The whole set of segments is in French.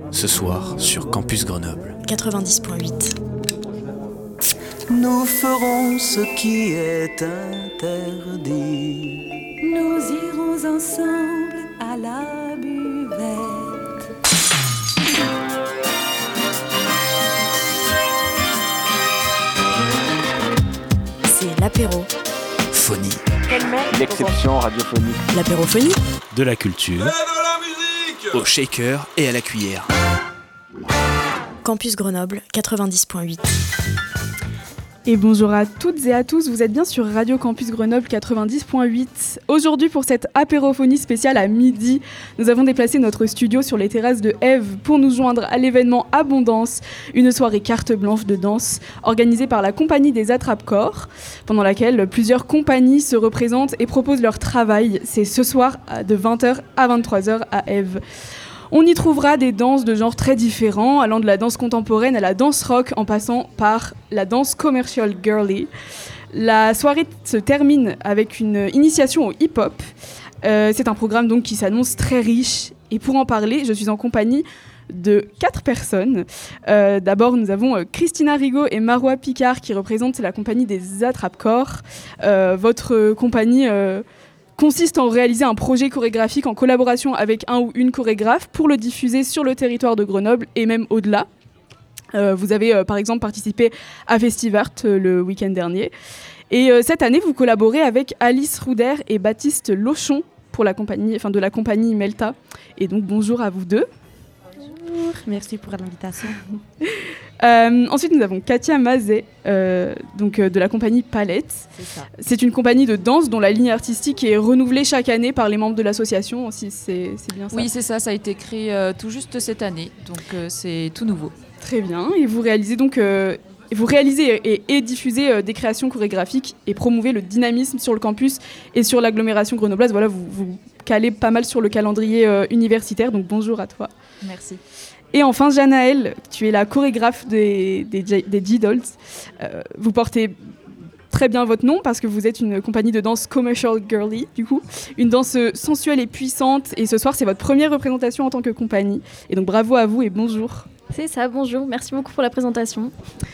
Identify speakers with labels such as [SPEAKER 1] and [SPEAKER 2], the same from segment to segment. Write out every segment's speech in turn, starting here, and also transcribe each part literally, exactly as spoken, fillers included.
[SPEAKER 1] ce soir sur Campus Grenoble
[SPEAKER 2] quatre-vingt-dix point huit.
[SPEAKER 3] Nous ferons ce qui est interdit.
[SPEAKER 4] Nous irons ensemble à la buvette.
[SPEAKER 2] C'est l'apéro.
[SPEAKER 1] Phonie.
[SPEAKER 5] L'exception radiophonique.
[SPEAKER 2] L'apérophonie.
[SPEAKER 1] De la culture. Au shaker et à la cuillère.
[SPEAKER 2] Campus Grenoble quatre-vingt-dix point huit.
[SPEAKER 6] Et bonjour à toutes et à tous, vous êtes bien sur Radio Campus Grenoble quatre-vingt-dix point huit. Aujourd'hui, pour cette apérophonie spéciale à midi, nous avons déplacé notre studio sur les terrasses de Ève pour nous joindre à l'événement Abondance, une soirée carte blanche de danse organisée par la compagnie des Attrape-Corps, pendant laquelle plusieurs compagnies se représentent et proposent leur travail. C'est ce soir de vingt heures à vingt-trois heures à Ève. On y trouvera des danses de genres très différents, allant de la danse contemporaine à la danse rock, en passant par la danse commercial girly. La soirée se termine avec une initiation au hip-hop. Euh, c'est un programme donc qui s'annonce très riche. Et pour en parler, je suis en compagnie de quatre personnes. Euh, d'abord, nous avons euh, Christina Rigaud et Marois Picard qui représentent la compagnie des Attrape-Corps. Euh, votre euh, compagnie... Euh, consiste en réaliser un projet chorégraphique en collaboration avec un ou une chorégraphe pour le diffuser sur le territoire de Grenoble et même au-delà. Euh, vous avez euh, par exemple participé à Festivart euh, le week-end dernier. Et euh, cette année, vous collaborez avec Alice Rouder et Baptiste Lochon pour la compagnie, enfin, de la compagnie Melta. Et donc bonjour à vous deux.
[SPEAKER 7] Bonjour, merci pour l'invitation.
[SPEAKER 6] Euh, ensuite, nous avons Katia Mazet, euh, donc, euh, de la compagnie Palette.
[SPEAKER 7] C'est ça.
[SPEAKER 6] C'est une compagnie de danse dont la ligne artistique est renouvelée chaque année par les membres de l'association. Aussi, c'est, c'est bien ça.
[SPEAKER 8] Oui, c'est ça. Ça a été créé euh, tout juste cette année, donc euh, c'est tout nouveau.
[SPEAKER 6] Très bien. Et vous réalisez donc, euh, vous réalisez et, et diffusez euh, des créations chorégraphiques et promouvez le dynamisme sur le campus et sur l'agglomération grenobloise. Voilà, vous, vous calez pas mal sur le calendrier euh, universitaire. Donc bonjour à toi.
[SPEAKER 8] Merci.
[SPEAKER 6] Et enfin, Janaëlle, tu es la chorégraphe des, des, des G-Dolls. Euh, vous portez très bien votre nom parce que vous êtes une compagnie de danse commercial girly, du coup. Une danse sensuelle et puissante. Et ce soir, c'est votre première représentation en tant que compagnie. Et donc, bravo à vous et bonjour.
[SPEAKER 7] C'est ça, bonjour. Merci beaucoup pour la présentation.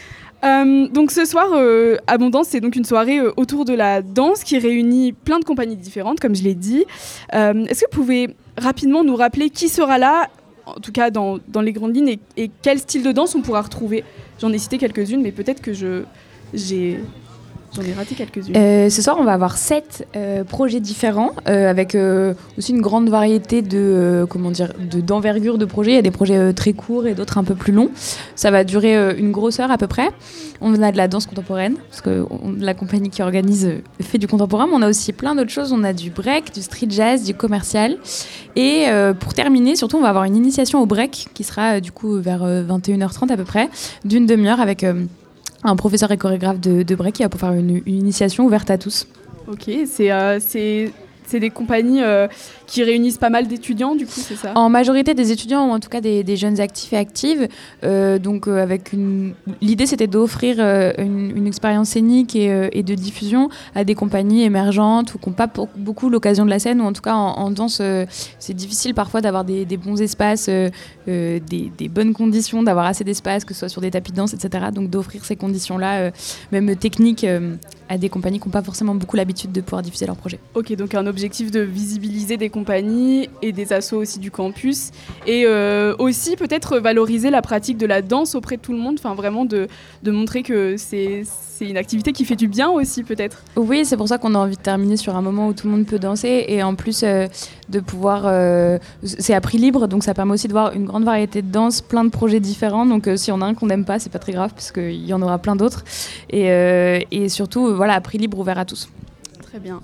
[SPEAKER 6] Euh, donc ce soir, euh, Abondance, c'est donc une soirée euh, autour de la danse qui réunit plein de compagnies différentes, comme je l'ai dit. Euh, est-ce que vous pouvez rapidement nous rappeler qui sera là, en tout cas dans, dans les grandes lignes, et, et quel style de danse on pourra retrouver? J'en ai cité quelques-unes, mais peut-être que je, j'ai, j'en ai raté quelques-unes.
[SPEAKER 9] Euh, ce soir, on va avoir sept euh, projets différents, euh, avec euh, aussi une grande variété de, euh, comment dire, de, d'envergure de projets. Il y a des projets euh, très courts et d'autres un peu plus longs. Ça va durer euh, une grosse heure à peu près. On a de la danse contemporaine, parce que on, la compagnie qui organise euh, fait du contemporain, mais on a aussi plein d'autres choses. On a du break, du street jazz, du commercial. Et euh, pour terminer, surtout, on va avoir une initiation au break qui sera euh, du coup vers euh, vingt et une heures trente à peu près, d'une demi-heure avec euh, un professeur et chorégraphe de, de break qui va pouvoir faire une, une initiation ouverte à tous.
[SPEAKER 6] Ok, c'est, euh, c'est, c'est des compagnies euh, qui réunissent pas mal d'étudiants, du coup, c'est ça?
[SPEAKER 9] En majorité des étudiants, ou en tout cas des, des jeunes actifs et actives. Euh, donc, euh, avec une... L'idée, c'était d'offrir euh, une, une expérience scénique et, euh, et de diffusion à des compagnies émergentes ou qui n'ont pas pour, beaucoup l'occasion de la scène, ou en tout cas en, en danse, euh, c'est difficile parfois d'avoir des, des bons espaces, euh, euh, des, des bonnes conditions, d'avoir assez d'espace, que ce soit sur des tapis de danse, et cetera. Donc, d'offrir ces conditions-là, euh, même techniques, euh, à des compagnies qui n'ont pas forcément beaucoup l'habitude de pouvoir diffuser leurs projets.
[SPEAKER 6] Ok, donc un objectif de visibiliser des compagnies et des assos aussi du campus, et euh, aussi peut-être valoriser la pratique de la danse auprès de tout le monde, enfin vraiment de, de montrer que c'est, c'est une activité qui fait du bien aussi peut-être.
[SPEAKER 9] Oui, c'est pour ça qu'on a envie de terminer sur un moment où tout le monde peut danser, et en plus euh, de pouvoir... Euh, c'est à prix libre, donc ça permet aussi de voir une grande variété de danse, plein de projets différents, donc euh, s'il y en a un qu'on n'aime pas, c'est pas très grave, parce qu'il y en aura plein d'autres, et, euh, et surtout, euh, voilà, à prix libre, ouvert à tous.
[SPEAKER 6] Très bien.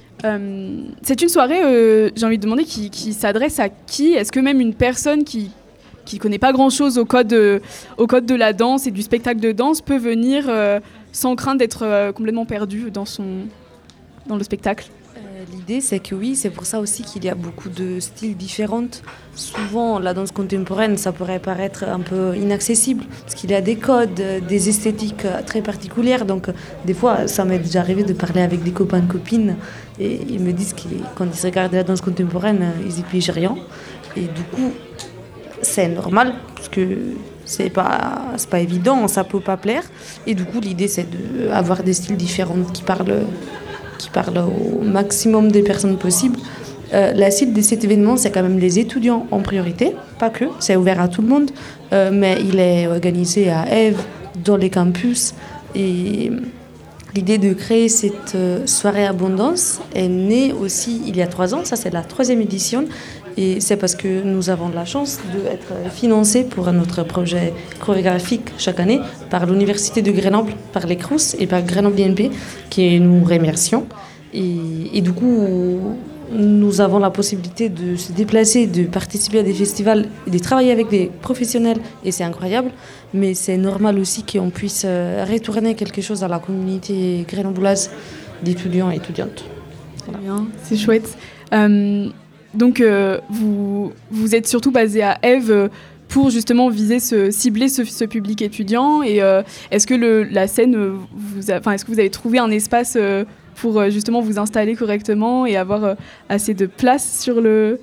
[SPEAKER 6] Euh, c'est une soirée, euh, j'ai envie de demander, qui, qui s'adresse à qui? Est-ce que même une personne qui qui connaît pas grand-chose au code, euh, au code de la danse et du spectacle de danse peut venir euh, sans crainte d'être euh, complètement perdue dans, son, dans le spectacle?
[SPEAKER 10] euh, L'idée, c'est que oui, c'est pour ça aussi qu'il y a beaucoup de styles différents. Souvent, la danse contemporaine, ça pourrait paraître un peu inaccessible, parce qu'il y a des codes, des esthétiques très particulières. Donc, des fois, ça m'est déjà arrivé de parler avec des copains et copines, et ils me disent que quand ils regardent la danse contemporaine, ils y pigent rien. Et du coup, c'est normal, parce que c'est pas, c'est pas évident, ça peut pas plaire. Et du coup, l'idée, c'est d'avoir des styles différents qui parlent, qui parlent au maximum des personnes possibles. Euh, la cible de cet événement, c'est quand même les étudiants en priorité, pas que, c'est ouvert à tout le monde, euh, mais il est organisé à Ève, dans les campus. Et l'idée de créer cette euh, soirée abondance est née aussi il y a trois ans, ça c'est la troisième édition. Et c'est parce que nous avons la chance d'être financés pour notre projet chorégraphique chaque année par l'Université de Grenoble, par les Crous et par Grenoble I N P, qui nous remercions. Et, et du coup, nous avons la possibilité de se déplacer, de participer à des festivals, de travailler avec des professionnels, et c'est incroyable. Mais c'est normal aussi qu'on puisse retourner quelque chose à la communauté grenobloise d'étudiants et étudiantes.
[SPEAKER 6] Voilà. Bien, c'est chouette. Euh, donc, euh, vous, vous êtes surtout basé à Ève euh, pour justement viser, ce, cibler ce, ce public étudiant. Et euh, est-ce que le, la scène, vous a, est-ce que vous avez trouvé un espace euh, pour euh, justement vous installer correctement et avoir euh, assez de place sur le...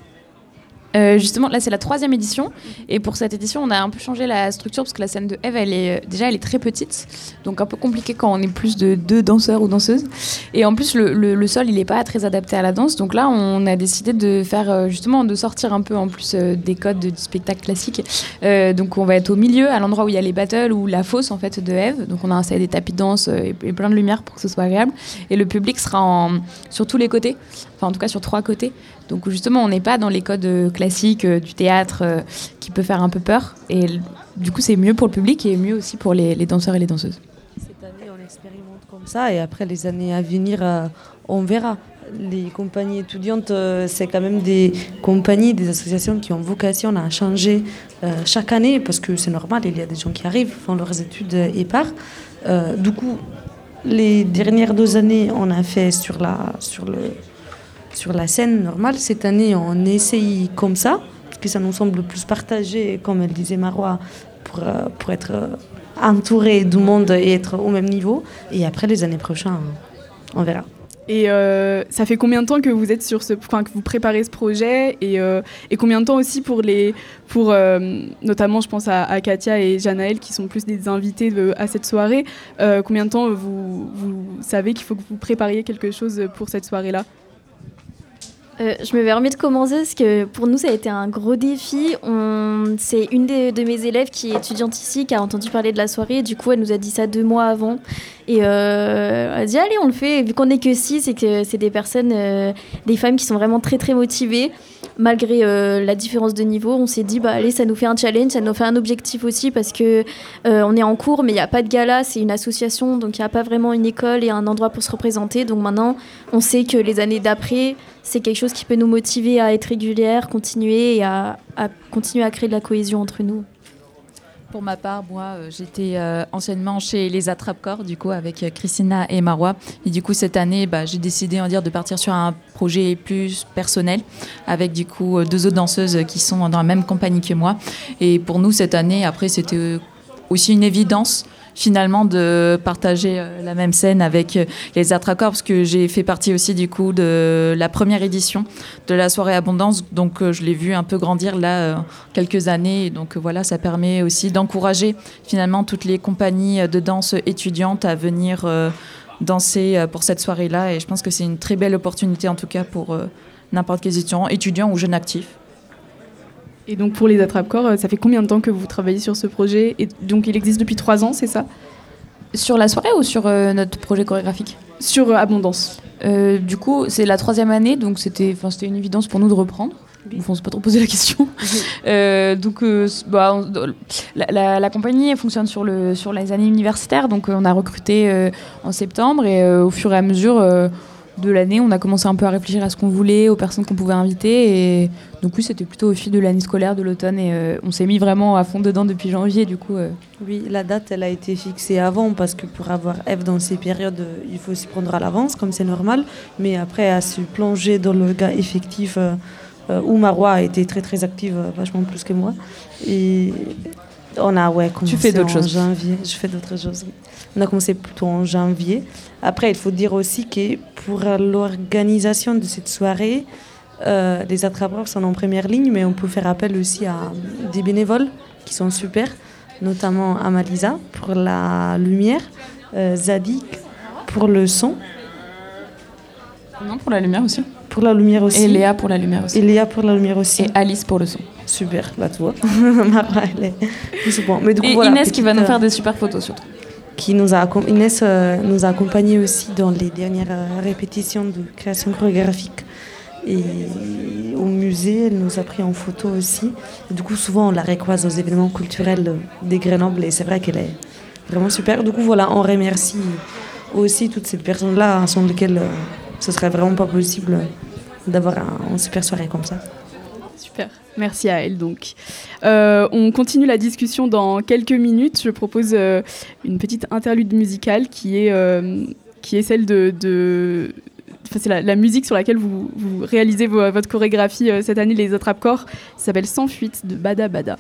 [SPEAKER 9] Euh, justement, là c'est la troisième édition et pour cette édition on a un peu changé la structure parce que la scène de Ève elle est déjà elle est très petite, donc un peu compliqué quand on est plus de deux danseurs ou danseuses, et en plus le, le, le sol il est pas très adapté à la danse, donc là on a décidé de faire justement de sortir un peu en plus des codes du spectacle classique. Euh, donc on va être au milieu, à l'endroit où il y a les battles ou la fosse en fait de Ève, donc on a installé des tapis de danse et, et plein de lumière pour que ce soit agréable, et le public sera en, sur tous les côtés, enfin en tout cas sur trois côtés. Donc justement, on n'est pas dans les codes classiques euh, du théâtre euh, qui peut faire un peu peur. Et du coup, c'est mieux pour le public et mieux aussi pour les, les danseurs et les danseuses.
[SPEAKER 10] Cette année, on expérimente comme ça et après les années à venir, euh, on verra. Les compagnies étudiantes, euh, c'est quand même des compagnies, des associations qui ont vocation à changer euh, chaque année parce que c'est normal, il y a des gens qui arrivent, font leurs études et partent. Euh, du coup, les dernières deux années, on a fait sur la... Sur le, sur la scène normale. Cette année, on essaye comme ça, parce que ça nous semble plus partagé, comme elle disait Marois, pour, pour être entouré du monde et être au même niveau. Et après, les années prochaines, on verra.
[SPEAKER 6] Et euh, ça fait combien de temps que vous êtes sur ce, enfin, que vous préparez ce projet et, euh, et combien de temps aussi pour les, pour euh, notamment, je pense à, à Katia et Janaël qui sont plus des invités de, à cette soirée. Euh, combien de temps vous, vous savez qu'il faut que vous prépariez quelque chose pour cette soirée-là?
[SPEAKER 7] Euh, je me permets de commencer parce que pour nous ça a été un gros défi. On... C'est une des, de mes élèves qui est étudiante ici qui a entendu parler de la soirée. Du coup elle nous a dit ça deux mois avant et euh, elle a dit allez on le fait. Et vu qu'on n'est que six et que c'est des personnes, euh, des femmes qui sont vraiment très très motivées malgré euh, la différence de niveau, on s'est dit bah allez ça nous fait un challenge, ça nous fait un objectif aussi parce que euh, on est en cours mais il n'y a pas de gala, c'est une association donc il n'y a pas vraiment une école et un endroit pour se représenter. Donc maintenant on sait que les années d'après c'est quelque chose qui peut nous motiver à être régulière, continuer et à, à continuer à créer de la cohésion entre nous.
[SPEAKER 8] Pour ma part, moi, euh, j'étais euh, anciennement chez les Attrape-Corps, du coup, avec euh, Christina et Marois. Et du coup, cette année, bah, j'ai décidé, on va dire, de partir sur un projet plus personnel, avec du coup euh, deux autres danseuses qui sont dans la même compagnie que moi. Et pour nous, cette année, après, c'était euh, aussi une évidence finalement de partager euh, la même scène avec euh, les Attrape-Corps, parce que j'ai fait partie aussi du coup de la première édition de la soirée Abondance, donc euh, je l'ai vu un peu grandir là euh, quelques années, et donc euh, voilà, ça permet aussi d'encourager finalement toutes les compagnies de danse étudiantes à venir euh, danser euh, pour cette soirée-là, et je pense que c'est une très belle opportunité en tout cas pour euh, n'importe quel étudiant, étudiant ou jeune actif.
[SPEAKER 6] Et donc pour les Attrape-Corps, ça fait combien de temps que vous travaillez sur ce projet? Et donc il existe depuis trois ans, c'est ça?
[SPEAKER 9] Sur la soirée ou sur euh, notre projet chorégraphique? Sur
[SPEAKER 6] euh, Abondance.
[SPEAKER 9] Euh, du coup, c'est la troisième année, donc c'était, c'était une évidence pour nous de reprendre. Oui. Enfin, on ne s'est pas trop posé la question. Oui. euh, donc, euh, bah, on, la, la, la compagnie elle fonctionne sur, le, sur les années universitaires, donc euh, on a recruté euh, en septembre et euh, au fur et à mesure euh, de l'année, on a commencé un peu à réfléchir à ce qu'on voulait, aux personnes qu'on pouvait inviter. Et donc oui, c'était plutôt au fil de l'année scolaire, de l'automne. Et euh, on s'est mis vraiment à fond dedans depuis janvier, du coup. Euh...
[SPEAKER 10] Oui, la date, elle a été fixée avant, parce que pour avoir Ève dans ces périodes, il faut s'y prendre à l'avance, comme c'est normal. Mais après, à se plonger dans le gars effectif, euh, où Marois a été très très active, vachement plus que moi. Et on a ouais, commencé
[SPEAKER 9] tu fais d'autres
[SPEAKER 10] en
[SPEAKER 9] choses.
[SPEAKER 10] janvier. Je fais d'autres choses, oui. On a commencé plutôt en janvier. Après, il faut dire aussi que pour l'organisation de cette soirée, Euh, les attrapeurs sont en première ligne, mais on peut faire appel aussi à des bénévoles qui sont super, notamment Amalisa pour la lumière, euh, Zadik pour le son.
[SPEAKER 9] Non, pour la lumière aussi.
[SPEAKER 10] Pour la lumière aussi.
[SPEAKER 9] Et Léa pour la lumière aussi.
[SPEAKER 10] Et Léa pour la lumière aussi.
[SPEAKER 9] Et Alice pour le son.
[SPEAKER 10] Super, là tu vois. Mara, elle est tout bon. Mais du coup,
[SPEAKER 9] et
[SPEAKER 10] voilà,
[SPEAKER 9] Inès
[SPEAKER 10] petite,
[SPEAKER 9] qui va nous faire
[SPEAKER 10] euh,
[SPEAKER 9] des super photos surtout.
[SPEAKER 10] Qui nous a, Inès euh, nous a accompagnés aussi dans les dernières euh, répétitions de création chorégraphique. Et au musée, elle nous a pris en photo aussi. Et du coup, souvent, on la recroise aux événements culturels des Grenoble et c'est vrai qu'elle est vraiment super. Du coup, voilà, on remercie aussi toutes ces personnes-là sans lesquelles euh, ce serait vraiment pas possible d'avoir un, une super soirée comme ça.
[SPEAKER 6] Super, merci à elle donc. Euh, on continue la discussion dans quelques minutes. Je propose euh, une petite interlude musicale qui est, euh, qui est celle de... de... Enfin, c'est la, la musique sur laquelle vous, vous réalisez vos, votre chorégraphie euh, cette année, les Attrape-Corps. Ça s'appelle Sans fuite de Bada Bada.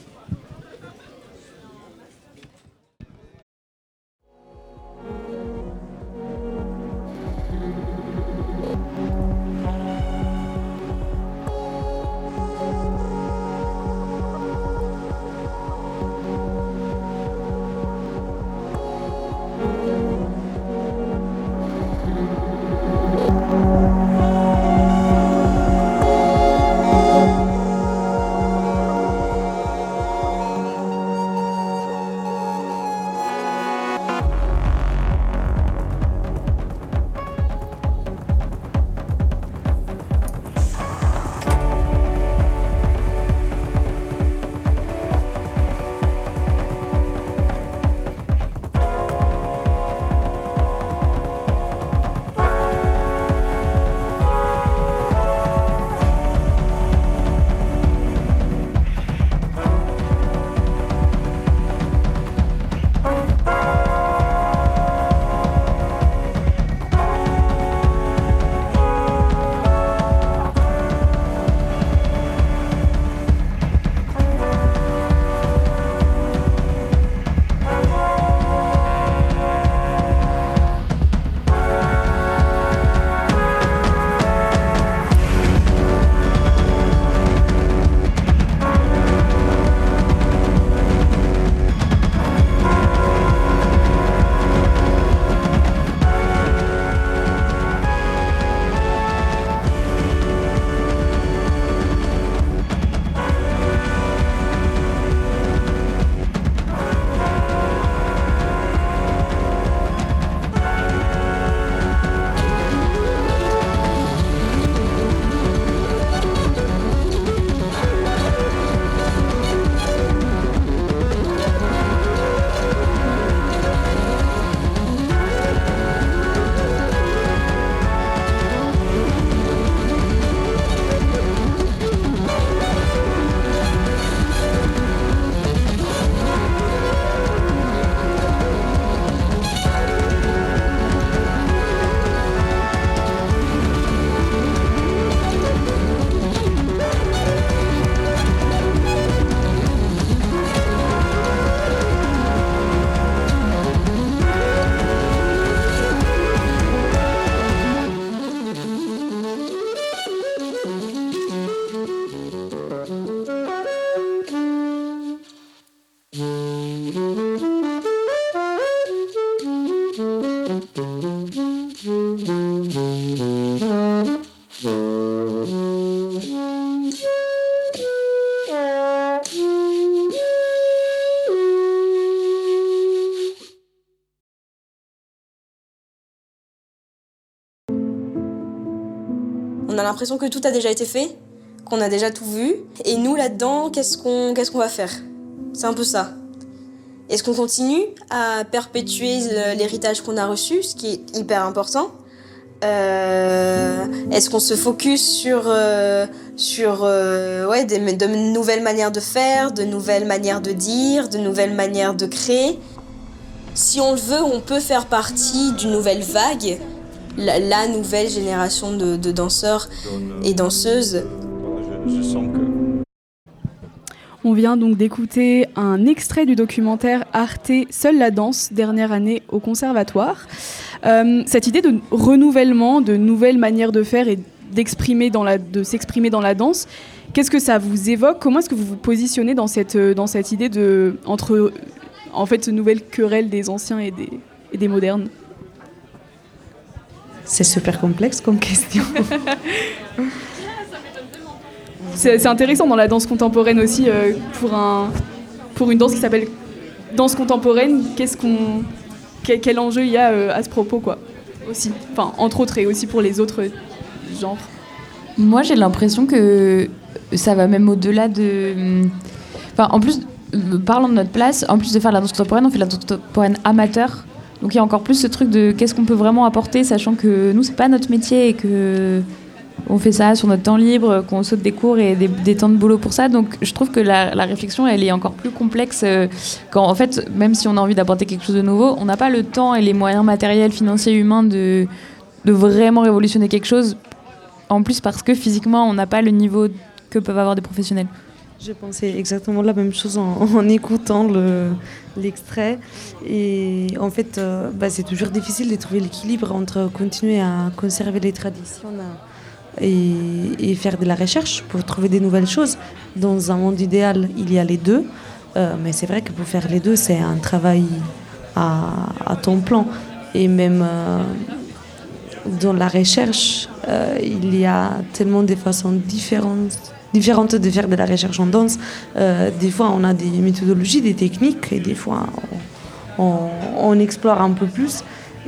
[SPEAKER 11] On a l'impression que tout a déjà été fait, qu'on a déjà tout vu. Et nous, là-dedans, qu'est-ce qu'on, qu'est-ce qu'on va faire ? C'est un peu ça. Est-ce qu'on continue à perpétuer l'héritage qu'on a reçu, ce qui est hyper important ? euh, Est-ce qu'on se focus sur, euh, sur euh, ouais, des, de nouvelles manières de faire, de nouvelles manières de dire, de nouvelles manières de créer ? Si on le veut, on peut faire partie d'une nouvelle vague, la, la nouvelle génération de, de danseurs et danseuses.
[SPEAKER 12] Je, je sens que...
[SPEAKER 6] On vient donc d'écouter un extrait du documentaire Arte Seule la danse, dernière année au conservatoire. Euh, cette idée de renouvellement, de nouvelles manières de faire et d'exprimer dans la, de s'exprimer dans la danse. Qu'est-ce que ça vous évoque ? Comment est-ce que vous vous positionnez dans cette, dans cette idée de, entre en fait, ce nouvelle querelle des anciens et des, et des modernes ?
[SPEAKER 10] C'est super complexe comme question.
[SPEAKER 6] c'est, c'est intéressant dans la danse contemporaine aussi, euh, pour, un, pour une danse qui s'appelle danse contemporaine, qu'est-ce qu'on, quel, quel enjeu il y a euh, à ce propos, quoi, aussi. Enfin, entre autres, et aussi pour les autres genres.
[SPEAKER 9] Moi, j'ai l'impression que ça va même au-delà de... Enfin, en plus, parlons de notre place, en plus de faire de la danse contemporaine, on fait de la danse contemporaine amateur. Donc il y a encore plus ce truc de qu'est-ce qu'on peut vraiment apporter, sachant que nous, c'est pas notre métier et que on fait ça sur notre temps libre, qu'on saute des cours et des, des temps de boulot pour ça. Donc je trouve que la, la réflexion, elle est encore plus complexe euh, quand, en fait, même si on a envie d'apporter quelque chose de nouveau, on n'a pas le temps et les moyens matériels, financiers, humains de, de vraiment révolutionner quelque chose. En plus parce que physiquement, on n'a pas le niveau que peuvent avoir des professionnels.
[SPEAKER 10] Je pensais exactement la même chose en, en écoutant le, l'extrait. Et en fait, euh, bah, c'est toujours difficile de trouver l'équilibre entre continuer à conserver les traditions et, et faire de la recherche pour trouver des nouvelles choses. Dans un monde idéal, il y a les deux. Euh, mais c'est vrai que pour faire les deux, c'est un travail à, à temps plein. Et même euh, dans la recherche, euh, il y a tellement de façons différentes différentes de faire de la recherche en danse. Euh, des fois, on a des méthodologies, des techniques, et des fois, on, on, on explore un peu plus.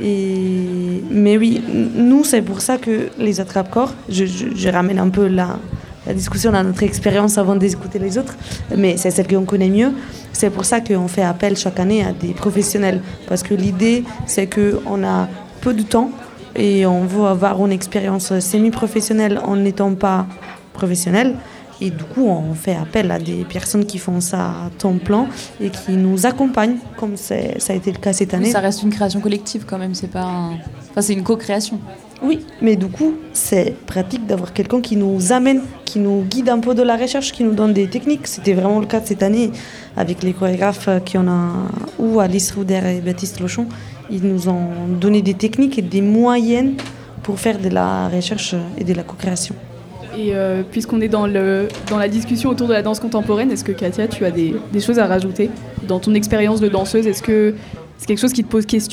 [SPEAKER 10] Et, mais oui, nous, c'est pour ça que les attrape-corps, je, je, je ramène un peu la, la discussion à notre expérience avant d'écouter les autres, mais c'est celle qu'on connaît mieux. C'est pour ça qu'on fait appel chaque année à des professionnels, parce que l'idée, c'est qu'on a peu de temps et on veut avoir une expérience semi-professionnelle en n'étant pas professionnel. Et du coup, on fait appel à des personnes qui font ça à temps plein et qui nous accompagnent, comme c'est, ça a été le cas cette année.
[SPEAKER 9] Mais ça reste une création collective quand même, c'est pas un... enfin, c'est une co-création.
[SPEAKER 10] Oui, mais du coup, c'est pratique d'avoir quelqu'un qui nous amène, qui nous guide un peu de la recherche, qui nous donne des techniques. C'était vraiment le cas de cette année avec les chorégraphes qui en a, ou Alice Rouder et Baptiste Lochon. Ils nous ont donné des techniques et des moyens pour faire de la recherche et de la co-création.
[SPEAKER 6] Et euh, puisqu'on est dans, le, dans la discussion autour de la danse contemporaine, est-ce que Katia, tu as des, des choses à rajouter dans ton expérience de danseuse ? Est-ce que c'est quelque chose qui te pose question ?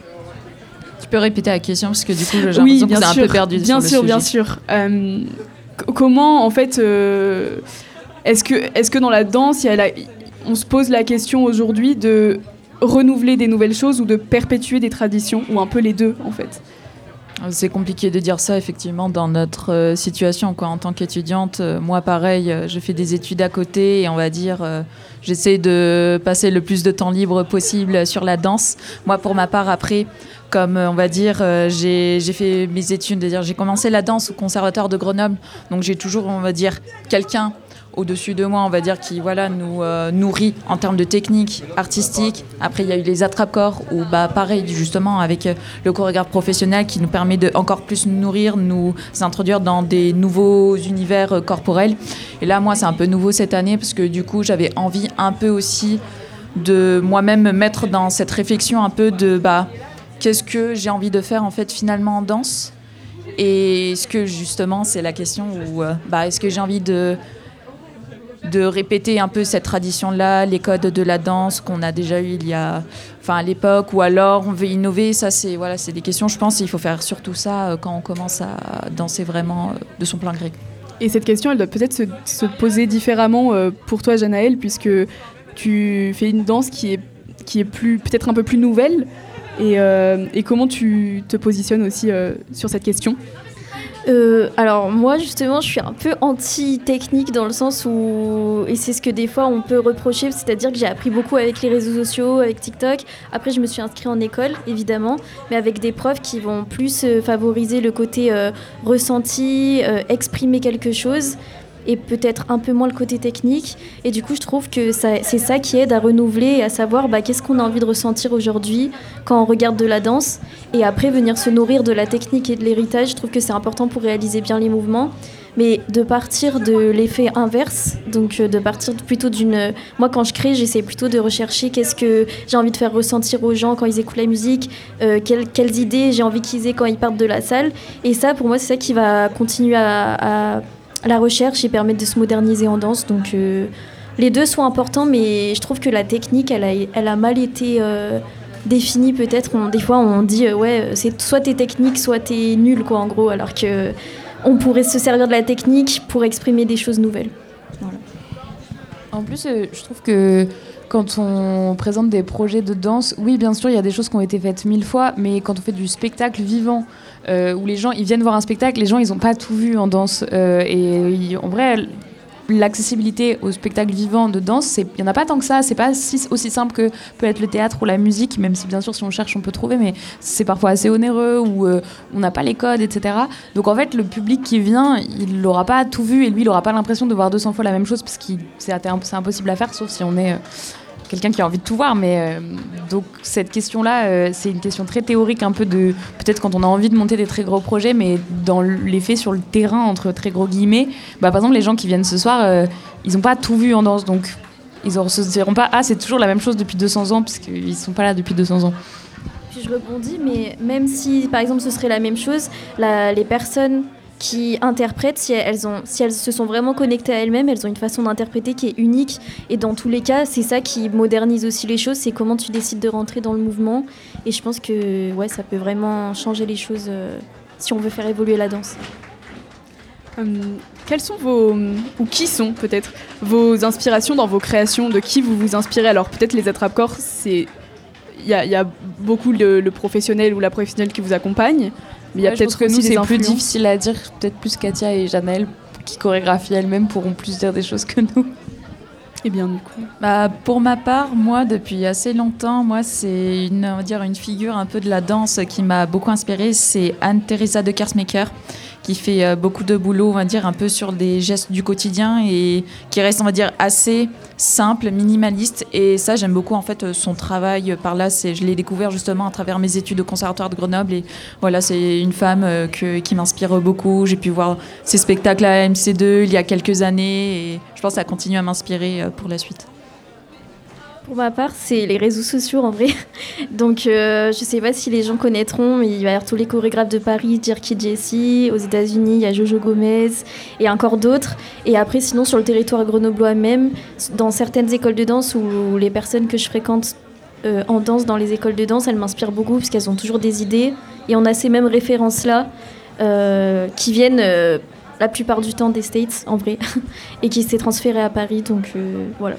[SPEAKER 8] Tu peux répéter la question parce que du coup, j'ai
[SPEAKER 6] oui,
[SPEAKER 8] l'impression que c'est un peu perdu
[SPEAKER 6] bien
[SPEAKER 8] sur
[SPEAKER 6] sûr,
[SPEAKER 8] le
[SPEAKER 6] bien
[SPEAKER 8] sujet.
[SPEAKER 6] sûr. Euh, c- comment, en fait, euh, est-ce que, est-ce que dans la danse, il y a la, on se pose la question aujourd'hui de renouveler des nouvelles choses ou de perpétuer des traditions, ou un peu les deux, en fait ?
[SPEAKER 8] C'est compliqué de dire ça, effectivement, dans notre euh, situation, quoi. En tant qu'étudiante, euh, moi, pareil, euh, je fais des études à côté et on va dire, euh, j'essaie de passer le plus de temps libre possible sur la danse. Moi, pour ma part, après, comme euh, on va dire, euh, j'ai, j'ai fait mes études, c'est-à-dire, j'ai commencé la danse au Conservatoire de Grenoble, donc j'ai toujours, on va dire, quelqu'un au-dessus de moi, on va dire, qui voilà, nous euh, nourrit en termes de technique artistique. Après, il y a eu les attrape-corps, où bah, pareil, justement, avec euh, le chorégraphe professionnel qui nous permet de encore plus nous nourrir, nous introduire dans des nouveaux univers euh, corporels. Et là, moi, c'est un peu nouveau cette année, parce que du coup, j'avais envie un peu aussi de moi-même me mettre dans cette réflexion un peu de bah, qu'est-ce que j'ai envie de faire, en fait, finalement, en danse ? Et est-ce que, justement, c'est la question où, euh, bah, est-ce que j'ai envie de... de répéter un peu cette tradition-là, les codes de la danse qu'on a déjà eu il y a, enfin à l'époque, ou alors on veut innover. Ça, c'est voilà, c'est des questions. Je pense qu'il faut faire surtout ça quand on commence à danser vraiment de son plein gré.
[SPEAKER 6] Et cette question, elle doit peut-être se, se poser différemment euh, pour toi, Janaëlle, puisque tu fais une danse qui est qui est plus peut-être un peu plus nouvelle. Et, euh, et comment tu te positionnes aussi euh, sur cette question ?
[SPEAKER 7] Euh, alors moi justement je suis un peu anti-technique dans le sens où, et c'est ce que des fois on peut reprocher, c'est-à-dire que j'ai appris beaucoup avec les réseaux sociaux, avec TikTok. Après je me suis inscrite en école évidemment, mais avec des profs qui vont plus euh, favoriser le côté euh, ressenti, euh, exprimer quelque chose, et peut-être un peu moins le côté technique. Et du coup, je trouve que ça, c'est ça qui aide à renouveler et à savoir bah, qu'est-ce qu'on a envie de ressentir aujourd'hui quand on regarde de la danse. Et après, venir se nourrir de la technique et de l'héritage, je trouve que c'est important pour réaliser bien les mouvements. mais de partir de l'effet inverse, donc euh, de partir plutôt d'une... Moi, quand je crée, j'essaie plutôt de rechercher qu'est-ce que j'ai envie de faire ressentir aux gens quand ils écoutent la musique, euh, quelles, quelles idées j'ai envie qu'ils aient quand ils partent de la salle. Et ça, pour moi, c'est ça qui va continuer à, à la recherche et permettre de se moderniser en danse. Donc, euh, les deux sont importants, mais je trouve que la technique, elle a, elle a mal été... Euh, défini peut-être. On, des fois on dit euh, ouais c'est soit t'es technique soit t'es nul quoi en gros, alors que on pourrait se servir de la technique pour exprimer des choses nouvelles. Voilà.
[SPEAKER 9] En plus euh, je trouve que quand on présente des projets de danse, oui bien sûr il y a des choses qui ont été faites mille fois, mais quand on fait du spectacle vivant euh, où les gens ils viennent voir un spectacle, les gens ils ont pas tout vu en danse euh, et ils, en vrai l'accessibilité au spectacle vivant de danse, il n'y en a pas tant que ça, c'est pas si, aussi simple que peut être le théâtre ou la musique, même si bien sûr si on cherche on peut trouver, mais c'est parfois assez onéreux ou euh, on n'a pas les codes, et cetera. Donc en fait le public qui vient, il n'aura pas tout vu et lui il n'aura pas l'impression de voir deux cents fois la même chose parce que c'est, c'est impossible à faire sauf si on est... Euh, quelqu'un qui a envie de tout voir, mais euh, donc cette question-là, euh, c'est une question très théorique, un peu de peut-être quand on a envie de monter des très gros projets, mais dans les faits sur le terrain entre très gros guillemets, bah, par exemple les gens qui viennent ce soir, euh, ils n'ont pas tout vu en danse, donc ils ne se diront pas ah c'est toujours la même chose depuis deux cents ans, parce qu'ils ne sont pas là depuis deux cents ans.
[SPEAKER 7] Puis je rebondis, mais même si par exemple ce serait la même chose, la, les personnes qui interprètent, si elles, ont, si elles se sont vraiment connectées à elles-mêmes, elles ont une façon d'interpréter qui est unique. Et dans tous les cas, c'est ça qui modernise aussi les choses, c'est comment tu décides de rentrer dans le mouvement. Et je pense que ouais, ça peut vraiment changer les choses euh, si on veut faire évoluer la danse.
[SPEAKER 6] Hum, quelles sont vos, ou qui sont peut-être, vos inspirations dans vos créations? De qui vous vous inspirez? Alors peut-être les attrape-corps, c'est... il y a, y a beaucoup le, le professionnel ou la professionnelle qui vous accompagne. Mais il y a
[SPEAKER 9] ouais,
[SPEAKER 6] peut-être
[SPEAKER 9] que
[SPEAKER 6] aussi
[SPEAKER 9] nous,
[SPEAKER 6] des
[SPEAKER 9] c'est
[SPEAKER 6] influences.
[SPEAKER 9] plus difficile à dire. Peut-être plus Katia et Janelle, qui chorégraphient elles-mêmes, pourront plus dire des choses que nous.
[SPEAKER 6] Et bien du coup.
[SPEAKER 8] Bah, pour ma part, moi, depuis assez longtemps, moi, c'est une, on va dire, une figure un peu de la danse qui m'a beaucoup inspirée. C'est Anne-Theresa de Kersmaker, qui fait euh, beaucoup de boulot, on va dire, un peu sur des gestes du quotidien et qui reste, on va dire, assez simple, minimaliste. Et ça, j'aime beaucoup, en fait, son travail par là. C'est, je l'ai découvert justement à travers mes études au Conservatoire de Grenoble. Et voilà, c'est une femme euh, que, qui m'inspire beaucoup. J'ai pu voir ses spectacles à M C deux il y a quelques années et je pense que ça continue à m'inspirer euh, pour la suite.
[SPEAKER 7] Pour ma part, c'est les réseaux sociaux en vrai. Donc, euh, je ne sais pas si les gens connaîtront, mais il va y avoir tous les chorégraphes de Paris, Dirky Jessie. Aux États-Unis, il y a Jojo Gomez et encore d'autres. Et après, sinon, sur le territoire grenoblois même, dans certaines écoles de danse où les personnes que je fréquente euh, en danse dans les écoles de danse, elles m'inspirent beaucoup parce qu'elles ont toujours des idées. Et on a ces mêmes références-là euh, qui viennent euh, la plupart du temps des States, en vrai, et qui s'est transférées à Paris. Donc, euh, voilà.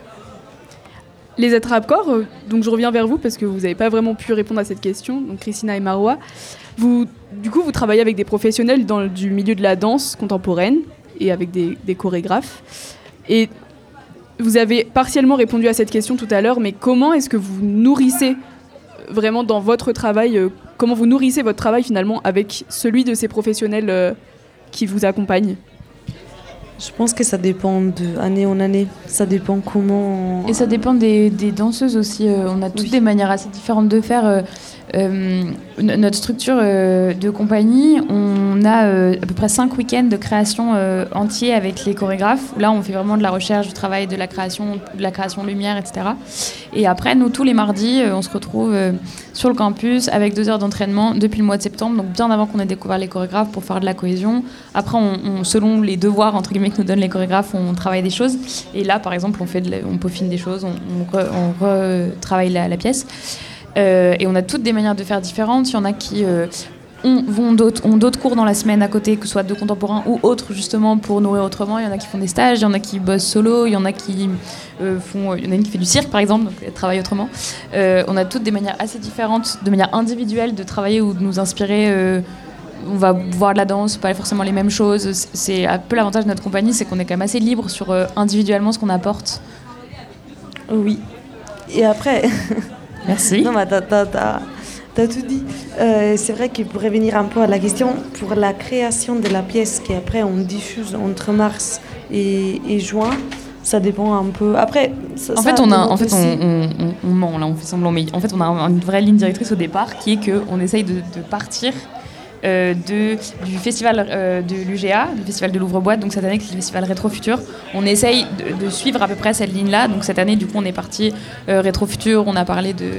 [SPEAKER 6] Les attrape-corps, euh, donc je reviens vers vous parce que vous n'avez pas vraiment pu répondre à cette question, donc Christina et Marois. Vous, du coup, vous travaillez avec des professionnels dans, du milieu de la danse contemporaine et avec des, des chorégraphes. Et vous avez partiellement répondu à cette question tout à l'heure, mais comment est-ce que vous nourrissez vraiment dans votre travail, euh, comment vous nourrissez votre travail finalement avec celui de ces professionnels euh, qui vous accompagnent ?
[SPEAKER 10] Je pense que ça dépend de année en année. Ça dépend comment...
[SPEAKER 9] Et ça dépend des, des danseuses aussi. Euh, on a toutes oui. des manières assez différentes de faire. Euh, euh, notre structure euh, de compagnie, on a euh, à peu près cinq week-ends de création euh, entiers avec les chorégraphes. Là, on fait vraiment de la recherche, du travail, de la création, de la création lumière, et cetera. Et après, nous, tous les mardis, euh, on se retrouve euh, sur le campus avec deux heures d'entraînement depuis le mois de septembre, donc bien avant qu'on ait découvert les chorégraphes pour faire de la cohésion. Après, on, on, selon les devoirs entre guillemets que nous donnent les chorégraphes, on travaille des choses. Et là, par exemple, on, fait de la, on peaufine des choses, on, on, re, on retravaille la, la pièce. Euh, et on a toutes des manières de faire différentes. Il y en a qui euh, ont, vont d'autres, ont d'autres cours dans la semaine à côté, que ce soit de contemporain ou autres, justement, pour nourrir autrement. Il y en a qui font des stages, il y en a qui bossent solo, il y en a qui euh, font... Il y en a une qui fait du cirque, par exemple, donc elle travaille autrement. Euh, on a toutes des manières assez différentes, de manière individuelle, de travailler ou de nous inspirer. Euh, on va voir de la danse, pas forcément les mêmes choses. C'est un peu l'avantage de notre compagnie, c'est qu'on est quand même assez libre sur euh, individuellement ce qu'on apporte.
[SPEAKER 10] Oui. Et après...
[SPEAKER 9] Merci.
[SPEAKER 10] Non, bah, t'as, t'as, t'as, t'as tout dit. Euh, c'est vrai que pour revenir un peu à la question, pour la création de la pièce qu'après on diffuse entre mars et, et juin, ça dépend un peu. Après, ça,
[SPEAKER 9] en fait, on a, en fait, on, on, on, on ment là, on fait semblant, mais en fait, on a une vraie ligne directrice au départ qui est que on essaye de, de partir euh, de, du festival euh, de l'U G A, du festival de l'Ouvre-Boîte, donc cette année c'est le festival Rétro Futur. On essaye de, de suivre à peu près cette ligne-là, donc cette année du coup on est parti euh, Rétro Futur, on a parlé de,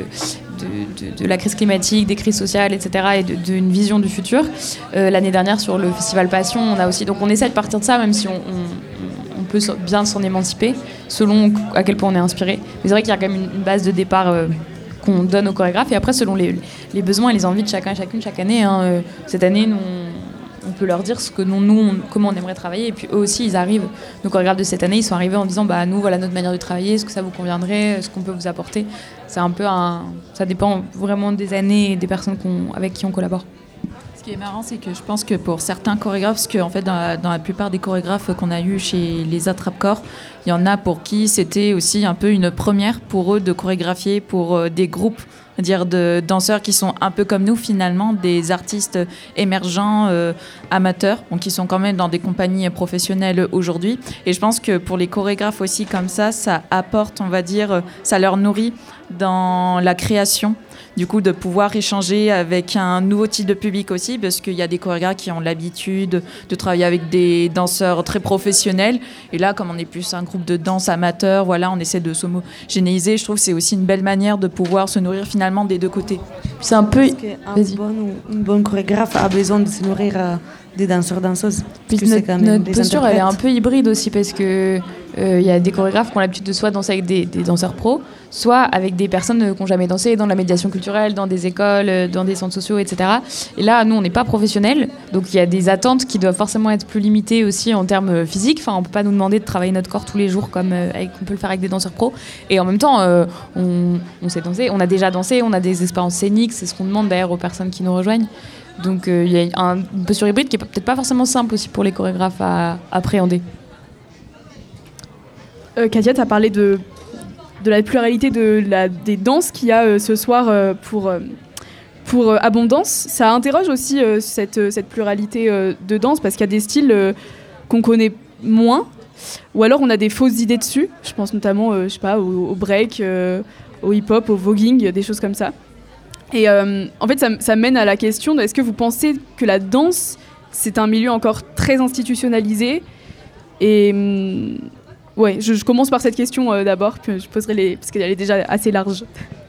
[SPEAKER 9] de, de, de la crise climatique, des crises sociales, et cetera et d'une vision du futur. Euh, l'année dernière sur le festival Passion, on a aussi, donc on essaie de partir de ça même si on, on, on peut bien s'en émanciper selon à quel point on est inspiré. Mais c'est vrai qu'il y a quand même une, une base de départ euh, qu'on donne aux chorégraphes et après selon les, les besoins et les envies de chacun et chacune chaque année. Hein, euh, cette année, nous, on, on peut leur dire ce que nous, nous on, comment on aimerait travailler et puis eux aussi ils arrivent. Nos chorégraphes de cette année, ils sont arrivés en disant bah nous voilà notre manière de travailler, est-ce que ça vous conviendrait, ce qu'on peut vous apporter. C'est un peu un, ça dépend vraiment des années et des personnes qu'on, avec qui on collabore.
[SPEAKER 8] Ce qui est marrant, c'est que je pense que pour certains chorégraphes, parce que en fait, dans la, dans la plupart des chorégraphes qu'on a eus chez les Attrape-Corps, il y en a pour qui c'était aussi un peu une première pour eux de chorégraphier pour euh, des groupes, dire de danseurs qui sont un peu comme nous finalement, des artistes émergents, euh, amateurs, donc qui sont quand même dans des compagnies professionnelles aujourd'hui. Et je pense que pour les chorégraphes aussi comme ça, ça apporte, on va dire, ça leur nourrit dans la création. Du coup, de pouvoir échanger avec un nouveau type de public aussi, parce qu'il y a des chorégraphes qui ont l'habitude de travailler avec des danseurs très professionnels. Et là, comme on est plus un groupe de danse amateur, voilà, on essaie de s'homogénéiser. Je trouve que c'est aussi une belle manière de pouvoir se nourrir finalement des deux côtés.
[SPEAKER 10] C'est un peu... Un bon, une bonne chorégraphe a besoin de se nourrir euh, des danseurs-danseuses.
[SPEAKER 9] Puis notre, quand même notre posture, elle est un peu hybride aussi, parce que il euh, y a des chorégraphes qui ont l'habitude de soit danser avec des, des danseurs pros, soit avec des personnes qui n'ont jamais dansé dans la médiation culturelle, dans des écoles, dans des centres sociaux, et cetera. Et là, nous, on n'est pas professionnels, donc il y a des attentes qui doivent forcément être plus limitées aussi en termes physiques. Enfin, on ne peut pas nous demander de travailler notre corps tous les jours comme euh, avec, on peut le faire avec des danseurs pros. Et en même temps, euh, on, on sait danser, on a déjà dansé, on a des expériences scéniques, c'est ce qu'on demande d'ailleurs aux personnes qui nous rejoignent. Donc il euh, y a un, une posture hybride qui n'est peut-être pas forcément simple aussi pour les chorégraphes à, à appréhender.
[SPEAKER 6] Euh, Katia, tu as parlé de, de la pluralité de la, des danses qu'il y a euh, ce soir euh, pour, euh, pour euh, Abondance. Ça interroge aussi euh, cette, cette pluralité euh, de danse parce qu'il y a des styles euh, qu'on connaît moins ou alors on a des fausses idées dessus. Je pense notamment euh, je sais pas, au, au break, euh, au hip-hop, au voguing, des choses comme ça. Et euh, en fait, ça, ça mène à la question de est-ce que vous pensez que la danse, c'est un milieu encore très institutionnalisé et... Hum, Ouais, je, je commence par cette question euh, d'abord, puis je poserai les parce qu'elle est déjà assez large.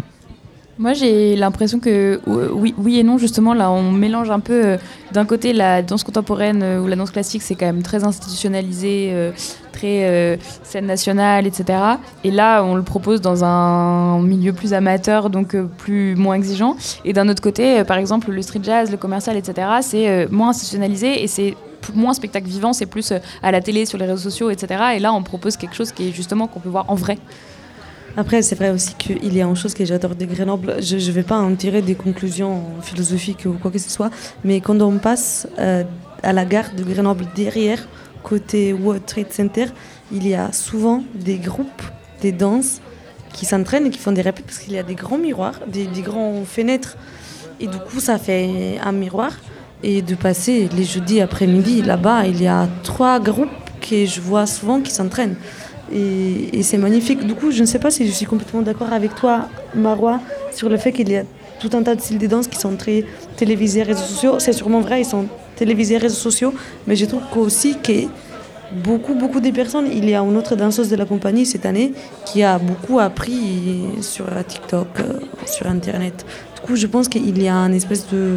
[SPEAKER 9] Moi, j'ai l'impression que euh, oui, oui et non, justement, là, on mélange un peu. Euh, d'un côté, la danse contemporaine euh, ou la danse classique, c'est quand même très institutionnalisé, euh, très euh, scène nationale, et cetera. Et là, on le propose dans un milieu plus amateur, donc euh, plus moins exigeant. Et d'un autre côté, euh, par exemple, le street jazz, le commercial, et cetera, c'est euh, moins institutionnalisé et c'est moins spectacle vivant, c'est plus à la télé, sur les réseaux sociaux, et cetera. Et là, on propose quelque chose qui est justement qu'on peut voir en vrai.
[SPEAKER 10] Après, c'est vrai aussi qu'il y a une chose que j'adore de Grenoble. Je ne vais pas en tirer des conclusions philosophiques ou quoi que ce soit, mais quand on passe euh, à la gare de Grenoble derrière, côté World Trade Center, il y a souvent des groupes, des danses qui s'entraînent et qui font des répètes parce qu'il y a des grands miroirs, des, des grandes fenêtres. Et du coup, ça fait un miroir. Et de passer les jeudis après-midi, là-bas, il y a trois groupes que je vois souvent qui s'entraînent. Et, et c'est magnifique. Du coup, je ne sais pas si je suis complètement d'accord avec toi, Marois, sur le fait qu'il y a tout un tas de styles de danse qui sont très télévisés, réseaux sociaux. C'est sûrement vrai, ils sont télévisés, réseaux sociaux. Mais je trouve aussi que beaucoup, beaucoup de personnes, il y a une autre danseuse de la compagnie cette année qui a beaucoup appris sur TikTok, sur Internet. Du coup, je pense qu'il y a une espèce de...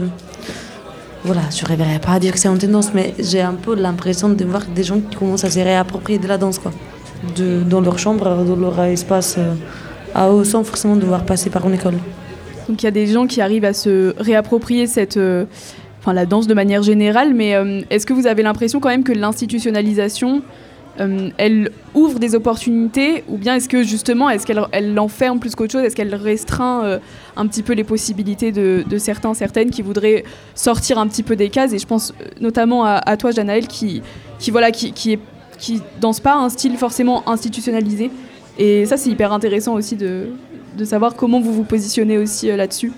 [SPEAKER 10] Voilà, je ne rêverais pas à dire que c'est une tendance, mais j'ai un peu l'impression de voir des gens qui commencent à se réapproprier de la danse, quoi. De, dans leur chambre, dans leur espace, euh, à eux, sans forcément devoir passer par une école.
[SPEAKER 6] Donc il y a des gens qui arrivent à se réapproprier cette, euh, enfin, la danse de manière générale, mais euh, est-ce que vous avez l'impression quand même que l'institutionnalisation, euh, elle ouvre des opportunités, ou bien est-ce que justement, est-ce qu'elle elle l'enferme plus qu'autre chose, est-ce qu'elle restreint euh, un petit peu les possibilités de, de certains, certaines qui voudraient sortir un petit peu des cases, et je pense notamment à, à toi, Janaël, qui, qui, voilà, qui, qui, est, qui danse pas un style forcément institutionnalisé, et ça c'est hyper intéressant aussi de, de savoir comment vous vous positionnez aussi euh, là-dessus.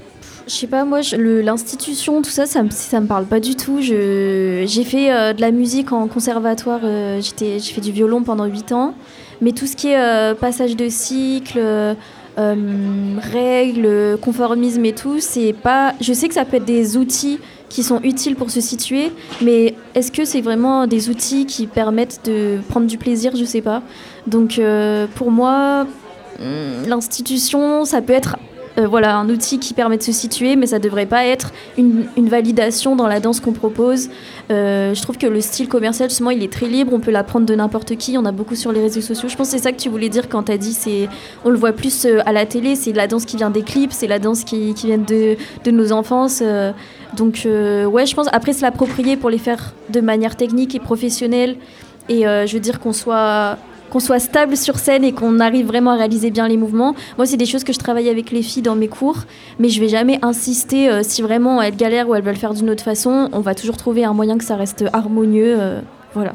[SPEAKER 7] Je sais pas, moi, je, le, l'institution, tout ça, ça me, ça me parle pas du tout. Je, j'ai fait euh, de la musique en conservatoire, euh, j'étais, j'ai fait du violon pendant huit ans. Mais tout ce qui est euh, passage de cycle, euh, euh, règles, conformisme et tout. C'est pas... Je sais que ça peut être des outils qui sont utiles pour se situer, mais est-ce que c'est vraiment des outils qui permettent de prendre du plaisir? Je sais pas. Donc euh, pour moi, l'institution, ça peut être euh, voilà, un outil qui permet de se situer, mais ça devrait pas être une, une validation dans la danse qu'on propose. Euh, je trouve que le style commercial, justement, il est très libre, on peut l'apprendre de n'importe qui, on a beaucoup sur les réseaux sociaux. Je pense que c'est ça que tu voulais dire quand tu as dit, c'est, on le voit plus euh, à la télé, c'est la danse qui vient des clips, c'est la danse qui, qui vient de, de nos enfances. Euh, donc euh, ouais, je pense, après se l'approprier pour les faire de manière technique et professionnelle, et euh, je veux dire qu'on soit... qu'on soit stable sur scène et qu'on arrive vraiment à réaliser bien les mouvements. Moi, c'est des choses que je travaille avec les filles dans mes cours, mais je vais jamais insister euh, si vraiment elles galèrent ou elles veulent faire d'une autre façon. On va toujours trouver un moyen que ça reste harmonieux. Euh, voilà.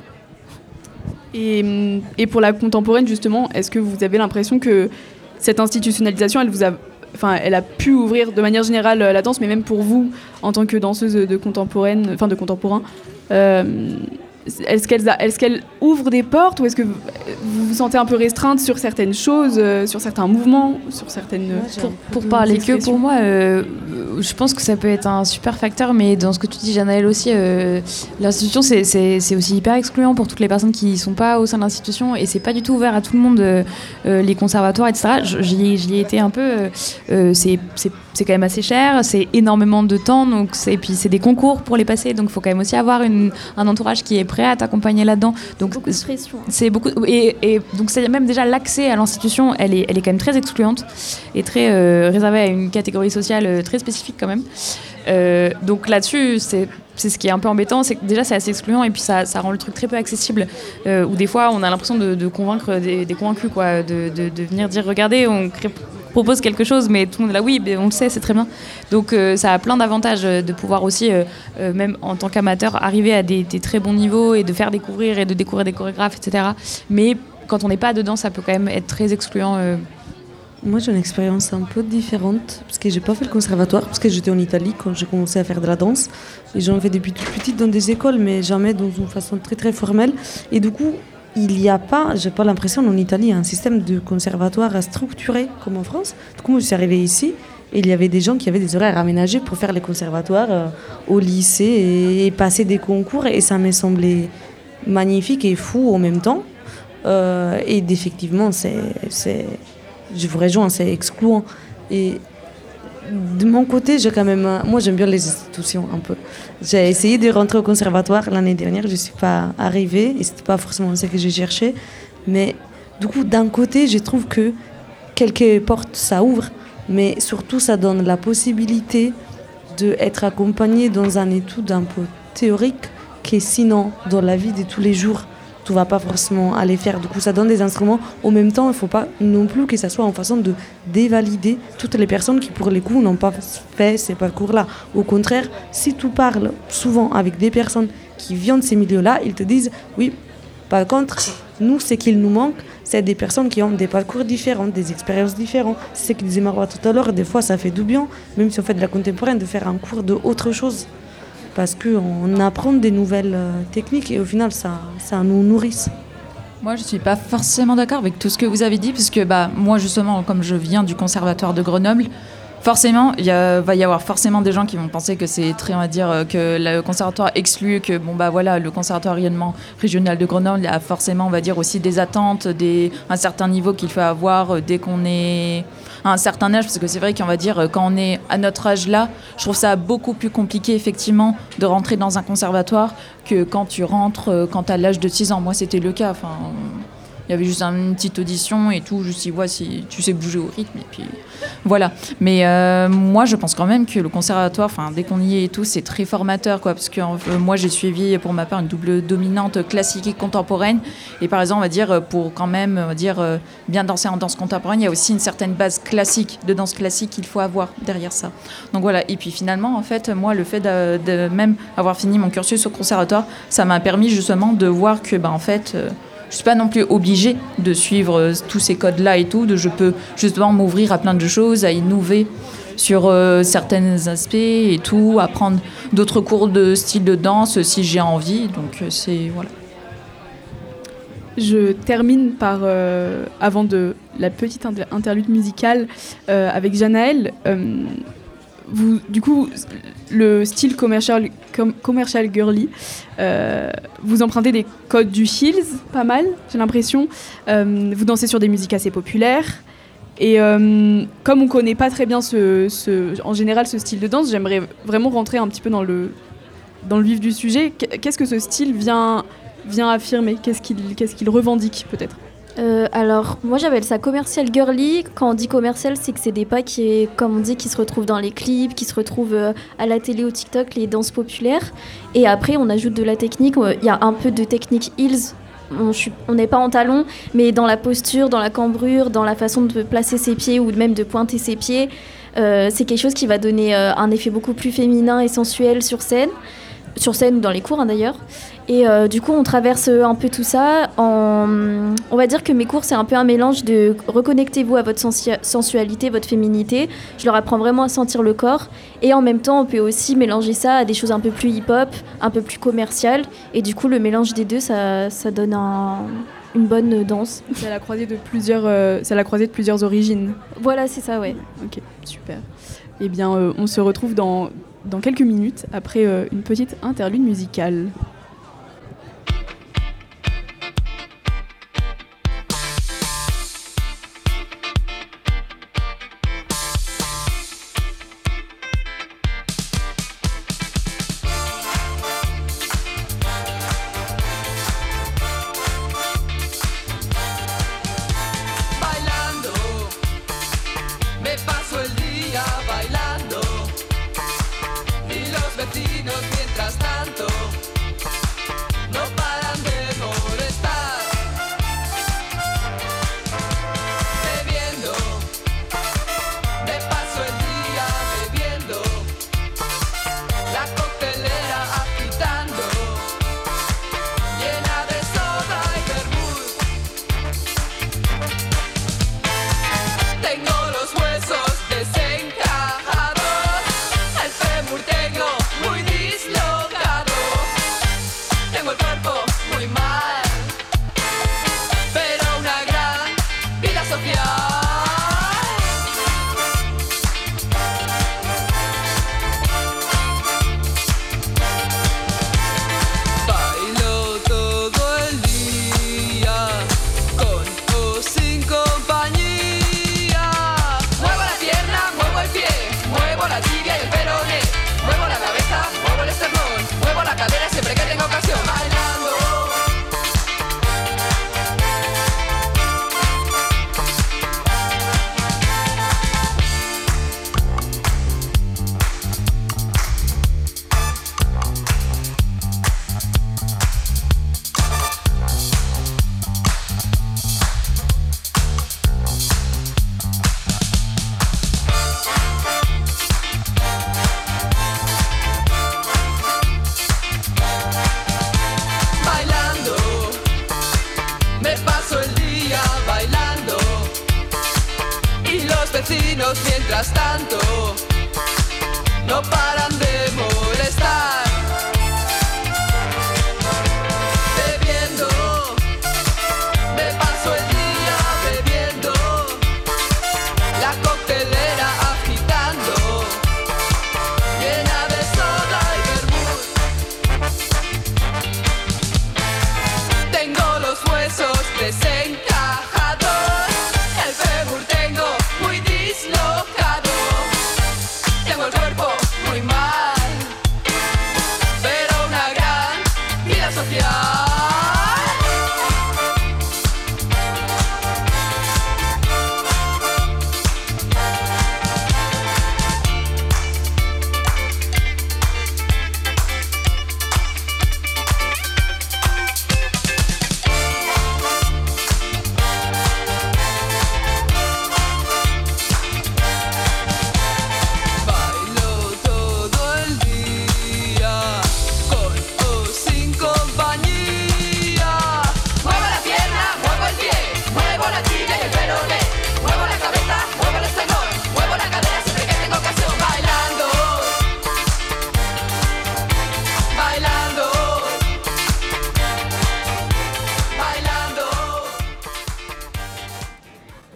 [SPEAKER 6] Et, et pour la contemporaine, justement, est-ce que vous avez l'impression que cette institutionnalisation, elle vous a, enfin, elle a pu ouvrir de manière générale la danse, mais même pour vous, en tant que danseuse de contemporaine, enfin de contemporain, euh, Est-ce qu'elle, est-ce qu'elle ouvre des portes, ou est-ce que vous vous, vous sentez un peu restreinte sur certaines choses, euh, sur certains mouvements, sur certaines...
[SPEAKER 9] Pour, pour parler que pour moi, euh, je pense que ça peut être un super facteur, mais dans ce que tu dis, Janaëlle aussi, euh, l'institution, c'est, c'est, c'est aussi hyper excluant pour toutes les personnes qui ne sont pas au sein de l'institution, et c'est pas du tout ouvert à tout le monde, euh, euh, les conservatoires, et cetera. J'y, j'y ai été un peu... Euh, c'est, c'est, c'est quand même assez cher, c'est énormément de temps, donc c'est, et puis c'est des concours pour les passer, donc il faut quand même aussi avoir une, un entourage qui est prêt à t'accompagner là-dedans. Donc
[SPEAKER 7] beaucoup de pression.
[SPEAKER 9] C'est beaucoup et, et donc c'est même déjà l'accès à l'institution, elle est elle est quand même très excluante et très euh, réservée à une catégorie sociale euh, très spécifique quand même. Euh, donc là-dessus, c'est c'est ce qui est un peu embêtant, c'est que déjà c'est assez excluant, et puis ça, ça rend le truc très peu accessible, euh, où des fois on a l'impression de, de convaincre des, des convaincus, quoi, de, de, de venir dire regardez, on crée, propose quelque chose, mais tout le monde est là oui, mais on le sait, c'est très bien. Donc euh, ça a plein d'avantages de pouvoir aussi, euh, euh, même en tant qu'amateur, arriver à des, des très bons niveaux et de faire découvrir et de découvrir des chorégraphes, et cetera. Mais quand on n'est pas dedans, ça peut quand même être très excluant. Euh,
[SPEAKER 10] Moi, j'ai une expérience un peu différente, parce que j'ai pas fait le conservatoire, parce que j'étais en Italie quand j'ai commencé à faire de la danse. Et j'en fais depuis toute petite dans des écoles, mais jamais dans une façon très très formelle. Et du coup, il n'y a pas, j'ai pas l'impression en Italie, un système de conservatoire structuré comme en France. Du coup, moi, je suis arrivée ici, et il y avait des gens qui avaient des horaires aménagés pour faire les conservatoires euh, au lycée et, et passer des concours. Et ça m'est semblé magnifique et fou en même temps. Euh, et effectivement, c'est... c'est je vous rejoins, c'est excluant. Et de mon côté, j'ai quand même... Moi, j'aime bien les institutions, un peu. J'ai essayé de rentrer au conservatoire l'année dernière. Je ne suis pas arrivée, et ce n'était pas forcément ce que j'ai cherché. Mais du coup, d'un côté, je trouve que quelques portes, ça ouvre. Mais surtout, ça donne la possibilité d'être accompagné dans un étude un peu théorique, qui sinon, dans la vie de tous les jours, tu ne vas pas forcément aller faire. Du coup, ça donne des instruments. En même temps, il ne faut pas non plus que ça soit en façon de dévalider toutes les personnes qui, pour les coups, n'ont pas fait ces parcours-là. Au contraire, si tu parles souvent avec des personnes qui viennent de ces milieux-là, ils te disent, oui, par contre, nous, ce qu'il nous manque, c'est des personnes qui ont des parcours différents, des expériences différentes. C'est ce que disait Marois tout à l'heure. Des fois, ça fait du bien, même si on fait de la contemporaine, de faire un cours d'autre chose. Parce qu'on apprend des nouvelles techniques et au final, ça, ça nous nourrit.
[SPEAKER 8] Moi, je ne suis pas forcément d'accord avec tout ce que vous avez dit, parce que bah, moi, justement, comme je viens du Conservatoire de Grenoble, forcément, il va y avoir forcément des gens qui vont penser que c'est très, on va dire, que le conservatoire exclut, que bon, bah voilà, le conservatoire rayonnement régional de Grenoble a forcément, on va dire, aussi des attentes, des, un certain niveau qu'il faut avoir dès qu'on est à un certain âge, parce que c'est vrai qu'on va dire, quand on est à notre âge-là, je trouve ça beaucoup plus compliqué, effectivement, de rentrer dans un conservatoire que quand tu rentres, quand tu as l'âge de six ans. Moi, c'était le cas, enfin... Il y avait juste une petite audition et tout, juste si, ouais, si tu sais bouger au rythme, et puis voilà. Mais euh, moi, je pense quand même que le conservatoire, dès qu'on y est et tout, c'est très formateur, quoi, parce que euh, moi, j'ai suivi, pour ma part, une double dominante classique et contemporaine. Et par exemple, on va dire, pour quand même on va dire, euh, bien danser en danse contemporaine, il y a aussi une certaine base classique, de danse classique qu'il faut avoir derrière ça. Donc voilà, et puis finalement, en fait, moi, le fait de, de même avoir fini mon cursus au conservatoire, ça m'a permis justement de voir que, bah, en fait... Euh, je ne suis pas non plus obligée de suivre tous ces codes-là et tout. De, je peux justement m'ouvrir à plein de choses, à innover sur euh, certains aspects et tout, apprendre d'autres cours de style de danse si j'ai envie. Donc, c'est... Voilà.
[SPEAKER 6] Je termine par, euh, avant de la petite inter- interlude musicale euh, avec Janaël. Euh, vous, du coup, le style commercial, com- commercial girly, euh, vous empruntez des codes du Hills, pas mal, j'ai l'impression. Euh, vous dansez sur des musiques assez populaires. Et euh, comme on ne connaît pas très bien ce, ce, en général ce style de danse, j'aimerais vraiment rentrer un petit peu dans le, dans le vif du sujet. Qu'est-ce que ce style vient, vient affirmer ? Qu'est-ce qu'il, qu'est-ce qu'il revendique peut-être ?
[SPEAKER 7] Euh, alors, moi j'appelle ça commercial girly. Quand on dit commercial, c'est que c'est des pas qui, comme on dit, qui se retrouvent dans les clips, qui se retrouvent euh, à la télé, au TikTok, les danses populaires. Et après, on ajoute de la technique. Il y a un peu de technique heels. On n'est pas en talons, mais dans la posture, dans la cambrure, dans la façon de placer ses pieds ou même de pointer ses pieds. Euh, c'est quelque chose qui va donner euh, un effet beaucoup plus féminin et sensuel sur scène. Sur scène ou dans les cours hein, d'ailleurs. Et euh, du coup, on traverse un peu tout ça. En... On va dire que mes cours, c'est un peu un mélange de reconnectez-vous à votre sensu- sensualité, votre féminité. Je leur apprends vraiment à sentir le corps. Et en même temps, on peut aussi mélanger ça à des choses un peu plus hip-hop, un peu plus commerciales. Et du coup, le mélange des deux, ça, ça donne un... une bonne danse.
[SPEAKER 6] C'est à la croisée de plusieurs, euh, c'est à la croisée de plusieurs origines.
[SPEAKER 7] Voilà, c'est ça, ouais.
[SPEAKER 6] Ok, super. Eh bien, euh, on se retrouve dans... dans quelques minutes, après euh, une petite interlude musicale.
[SPEAKER 12] Mientras tanto, no paran de molestar, bebiendo, me paso el día bebiendo, la coctelera agitando, llena de soda y vermut. Tengo los huesos desencajados, el fémur tengo muy dislocado, tengo el cuerpo muy mal, pero una gran vida social. Bailo todo el día, con o sin compañía. Muevo la pierna, muevo el pie, muevo la tibia y el peroné, muevo la cabeza, muevo el esternón, muevo la cadera siempre que tenga ocasión. Bailando. Bailando, me paso el día bailando, y los vecinos mientras tanto no paran de molestar, bebiendo, me paso el día bebiendo, la coctelera agitando, llena de soda y vermut. Tengo los huesos desencajados, el fémur tengo muy dislocado, tengo el cuerpo muy mal,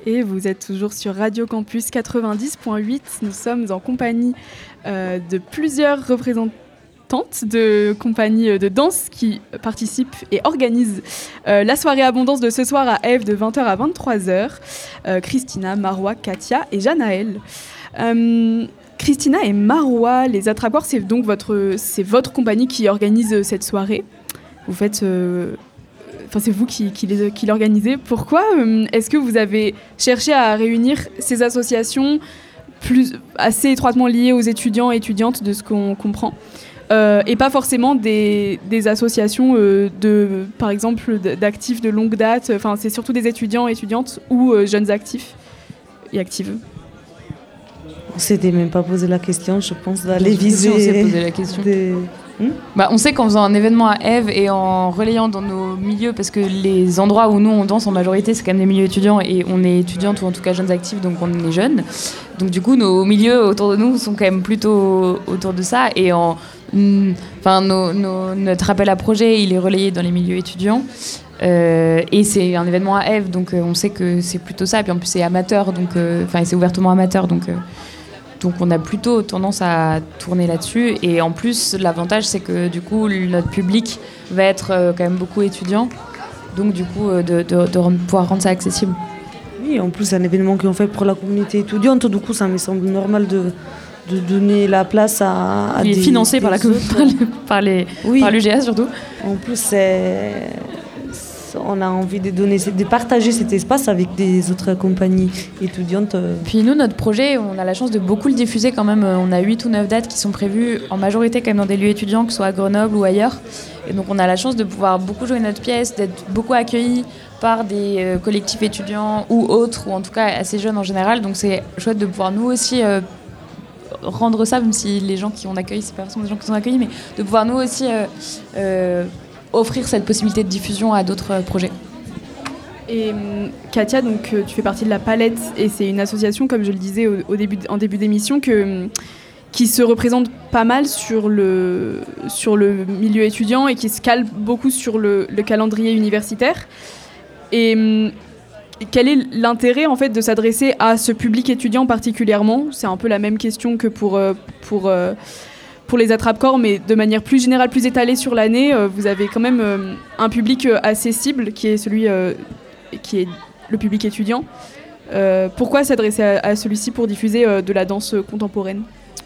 [SPEAKER 6] Et vous êtes toujours sur Radio Campus quatre-vingt-dix point huit. Nous sommes en compagnie euh, de plusieurs représentantes de compagnies de danse qui participent et organisent euh, la soirée abondance de ce soir à Ève de vingt heures à vingt-trois heures. Euh, Christina, Marois, Katia et Janaël. Euh, Christina et Marois, les Attrape-Corps, c'est donc votre, c'est votre compagnie qui organise cette soirée. Vous faites... Euh, Enfin, c'est vous qui, qui, les, qui l'organisez. Pourquoi euh, est-ce que vous avez cherché à réunir ces associations plus, assez étroitement liées aux étudiants et étudiantes, de ce qu'on comprend, euh, et pas forcément des, des associations, euh, de, par exemple, d'actifs de longue date. Enfin, c'est surtout des étudiants et étudiantes ou euh, jeunes actifs et actives.
[SPEAKER 10] On s'était même pas posé la question, je pense, d'aller viser.
[SPEAKER 9] On s'est posé la question. Des... Hmm bah, on sait qu'en faisant un événement à Ève et en relayant dans nos milieux, parce que les endroits où nous on danse en majorité, c'est quand même des milieux étudiants et on est étudiantes ou en tout cas jeunes actifs, donc on est jeunes. Donc du coup, nos milieux autour de nous sont quand même plutôt autour de ça. Et en, enfin, nos, nos, notre appel à projet, il est relayé dans les milieux étudiants. Euh, et c'est un événement à Ève, donc euh, on sait que c'est plutôt ça. Et puis en plus, c'est amateur, donc, euh, enfin, c'est ouvertement amateur, donc. Euh, Donc on a plutôt tendance à tourner là-dessus. Et en plus, l'avantage, c'est que du coup, notre public va être euh, quand même beaucoup étudiant. Donc du coup, euh, de, de, de pouvoir rendre ça accessible.
[SPEAKER 10] Oui, en plus, c'est un événement qu'on fait pour la communauté étudiante. Du coup, ça me semble normal de, de donner la place à, à
[SPEAKER 9] Il
[SPEAKER 10] des...
[SPEAKER 9] est financé par, la, par, les, par, les,
[SPEAKER 10] oui.
[SPEAKER 9] par l'U G A surtout.
[SPEAKER 10] En plus, c'est... on a envie de, donner, de partager cet espace avec des autres compagnies étudiantes.
[SPEAKER 9] Puis nous, notre projet, on a la chance de beaucoup le diffuser quand même. On a huit ou neuf dates qui sont prévues en majorité quand même dans des lieux étudiants, que ce soit à Grenoble ou ailleurs. Et donc on a la chance de pouvoir beaucoup jouer notre pièce, d'être beaucoup accueillis par des euh, collectifs étudiants ou autres, ou en tout cas assez jeunes en général. Donc c'est chouette de pouvoir nous aussi... Euh, rendre ça, même si les gens qui on accueille, c'est pas forcément des gens qui sont accueillis, mais de pouvoir nous aussi... Euh, euh, offrir cette possibilité de diffusion à d'autres projets.
[SPEAKER 6] Et Katia, donc, tu fais partie de la Palette, et c'est une association, comme je le disais au, au début, en début d'émission, que, qui se représente pas mal sur le, sur le milieu étudiant et qui se cale beaucoup sur le, le calendrier universitaire. Et quel est l'intérêt en fait, de s'adresser à ce public étudiant particulièrement ? C'est un peu la même question que pour... pour pour les Attrape-Corps, mais de manière plus générale, plus étalée sur l'année, euh, vous avez quand même euh, un public euh, assez cible, qui est celui euh, qui est le public étudiant. Euh, pourquoi s'adresser à, à celui-ci pour diffuser euh, de la danse contemporaine ?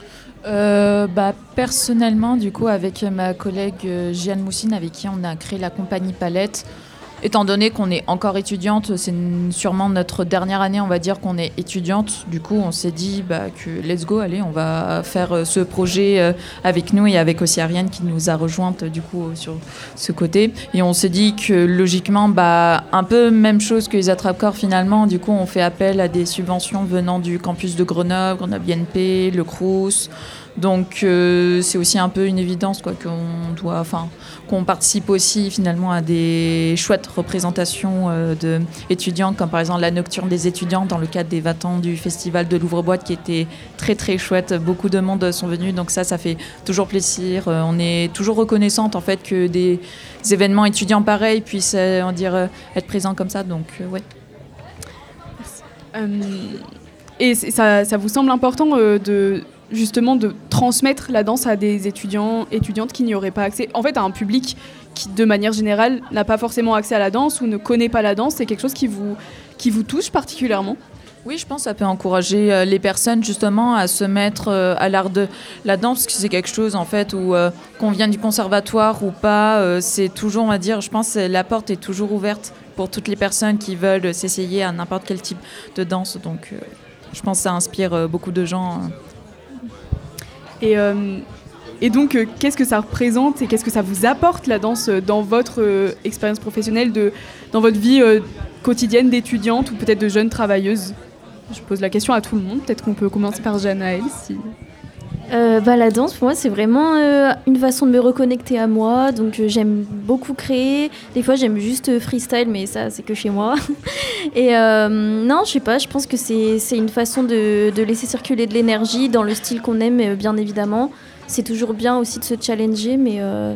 [SPEAKER 8] Euh, bah, personnellement, du coup, avec ma collègue euh, Jeanne Moussine, avec qui on a créé la compagnie Palette, étant donné qu'on est encore étudiante, c'est sûrement notre dernière année, on va dire qu'on est étudiante. Du coup, on s'est dit bah, que let's go, allez, on va faire ce projet avec nous et avec aussi Ariane qui nous a rejointes du coup sur ce côté. Et on s'est dit que logiquement, bah, un peu même chose que les Attrape-Corps finalement. Du coup, on fait appel à des subventions venant du campus de Grenoble, Grenoble I N P, le Crous. Donc euh, c'est aussi un peu une évidence quoi, qu'on doit, enfin, qu'on participe aussi finalement à des chouettes représentations euh, d'étudiants, comme par exemple la Nocturne des étudiants dans le cadre des vingt ans du festival de l'Ouvre-Boîte qui était très très chouette. Beaucoup de monde sont venus, donc ça, ça fait toujours plaisir. Euh, on est toujours reconnaissante en fait que des, des événements étudiants pareils puissent euh, on dire, euh, être présents comme ça. Donc euh, ouais.
[SPEAKER 6] Euh, et ça, ça vous semble important euh, de justement de transmettre la danse à des étudiants, étudiantes qui n'y auraient pas accès, en fait à un public qui de manière générale n'a pas forcément accès à la danse ou ne connaît pas la danse. C'est quelque chose qui vous, qui vous touche particulièrement ?
[SPEAKER 8] Oui, je pense que ça peut encourager euh, les personnes justement à se mettre euh, à l'art de la danse, parce que c'est quelque chose en fait où euh, qu'on vienne du conservatoire ou pas, euh, c'est toujours, on va dire, je pense que la porte est toujours ouverte pour toutes les personnes qui veulent s'essayer à n'importe quel type de danse. Donc euh, je pense que ça inspire euh, beaucoup de gens. Euh.
[SPEAKER 6] Et, euh, et donc, euh, qu'est-ce que ça représente et qu'est-ce que ça vous apporte, la danse, dans votre euh, expérience professionnelle, de, dans votre vie euh, quotidienne d'étudiante ou peut-être de jeune travailleuse ? Je pose la question à tout le monde. Peut-être qu'on peut commencer par Janaël. Si...
[SPEAKER 7] Euh, bah, la danse, pour moi, c'est vraiment euh, une façon de me reconnecter à moi. Donc, euh, j'aime beaucoup créer. Des fois, j'aime juste freestyle, mais ça, c'est que chez moi. Et euh, non, je sais pas, je pense que c'est, c'est une façon de, de laisser circuler de l'énergie dans le style qu'on aime, bien évidemment. C'est toujours bien aussi de se challenger, mais, euh,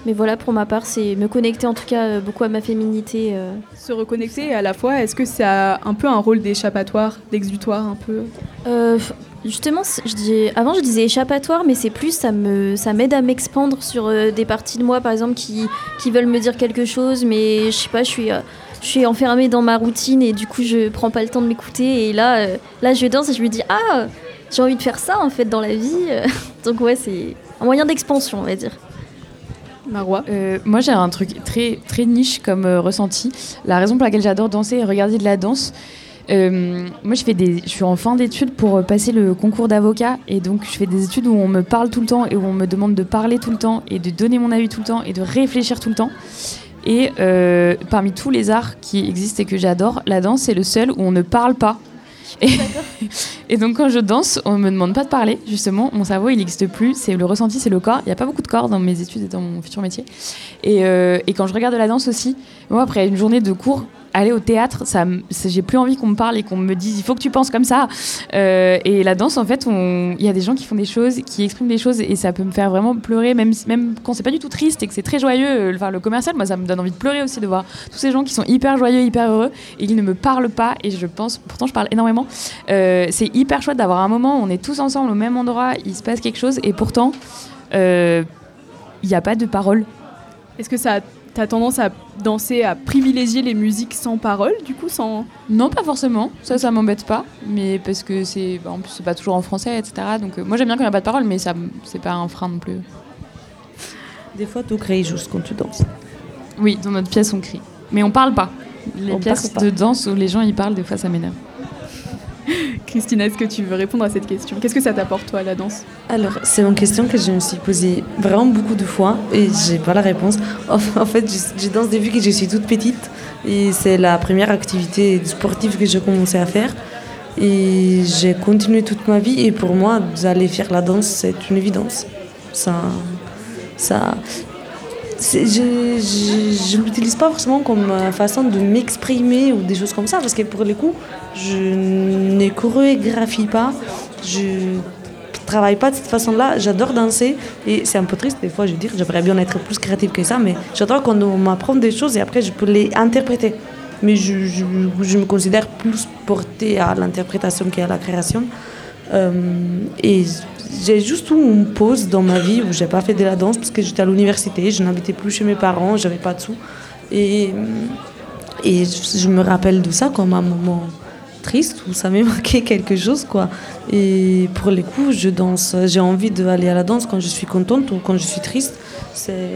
[SPEAKER 7] Mais voilà, pour ma part, c'est me connecter en tout cas euh, beaucoup à ma féminité. Euh.
[SPEAKER 6] Se reconnecter et à la fois, est-ce que ça a un peu un rôle d'échappatoire, d'exutoire un peu
[SPEAKER 7] euh, Justement, je dis, avant je disais échappatoire, mais c'est plus ça me ça m'aide à m'expandre sur euh, des parties de moi, par exemple, qui, qui veulent me dire quelque chose, mais je sais pas, je suis, euh, je suis enfermée dans ma routine et du coup je prends pas le temps de m'écouter. Et là, euh, là je danse et je me dis, ah, j'ai envie de faire ça en fait dans la vie. Donc ouais, c'est un moyen d'expansion, on va dire.
[SPEAKER 6] Marois.
[SPEAKER 9] Euh, moi j'ai un truc très, très niche comme euh, ressenti. La raison pour laquelle j'adore danser et regarder de la danse, euh, moi je, fais des, je suis en fin d'études pour euh, passer le concours d'avocat et donc je fais des études où on me parle tout le temps et où on me demande de parler tout le temps et de donner mon avis tout le temps et de réfléchir tout le temps. Et euh, parmi tous les arts qui existent et que j'adore, la danse c'est le seul où on ne parle pas. Et, et donc quand je danse, on me demande pas de parler, justement, mon cerveau il n'existe plus, c'est le ressenti, c'est le corps, il n'y a pas beaucoup de corps dans mes études et dans mon futur métier. Et, euh, et quand je regarde la danse aussi, moi après une journée de cours, aller au théâtre, ça, j'ai plus envie qu'on me parle et qu'on me dise il faut que tu penses comme ça. Euh, et la danse, en fait, il y a des gens qui font des choses, qui expriment des choses et ça peut me faire vraiment pleurer, même, même quand c'est pas du tout triste et que c'est très joyeux. Enfin, le commercial, moi, ça me donne envie de pleurer aussi de voir tous ces gens qui sont hyper joyeux, hyper heureux et qui ne me parlent pas. Et je pense, pourtant, je parle énormément. Euh, c'est hyper chouette d'avoir un moment où on est tous ensemble au même endroit, il se passe quelque chose et pourtant, il euh, n'y a pas de parole.
[SPEAKER 6] Est-ce que ça a T'as tendance à danser, à privilégier les musiques sans parole, du coup, sans...
[SPEAKER 9] Non, pas forcément. Ça, ça m'embête pas. Mais parce que c'est... En plus, c'est pas toujours en français, et cetera. Donc, euh, moi, j'aime bien quand il n'y a pas de parole, mais ça, c'est pas un frein non plus.
[SPEAKER 10] Des fois, tu cries juste quand tu danses.
[SPEAKER 9] Oui, dans notre pièce, on crie. Mais on parle pas. Les
[SPEAKER 10] on
[SPEAKER 9] pièces de danse où les gens, ils parlent, des fois, ça m'énerve.
[SPEAKER 6] Christina, est-ce que tu veux répondre à cette question ? Qu'est-ce que ça t'apporte, toi, la danse ?
[SPEAKER 10] Alors, c'est une question que je me suis posée vraiment beaucoup de fois et j'ai pas la réponse. En fait, je, je danse depuis que je suis toute petite et c'est la première activité sportive que j'ai commencé à faire. Et j'ai continué toute ma vie et pour moi, d'aller faire la danse, c'est une évidence. Ça... ça C'est, je ne l'utilise pas forcément comme façon de m'exprimer ou des choses comme ça, parce que pour le coup, je ne chorégraphie pas, je ne travaille pas de cette façon-là. J'adore danser et c'est un peu triste, des fois je veux dire, j'aimerais bien être plus créative que ça, mais j'adore quand on m'apprend des choses et après je peux les interpréter. Mais je, je, je me considère plus portée à l'interprétation qu'à la création. Euh, et j'ai juste eu une pause dans ma vie où j'ai pas fait de la danse parce que j'étais à l'université, je n'habitais plus chez mes parents, j'avais pas de sous et, et je me rappelle de ça comme un moment triste où ça m'a manqué quelque chose quoi. Et pour les coups je danse, j'ai envie d'aller à la danse quand je suis contente ou quand je suis triste. C'est,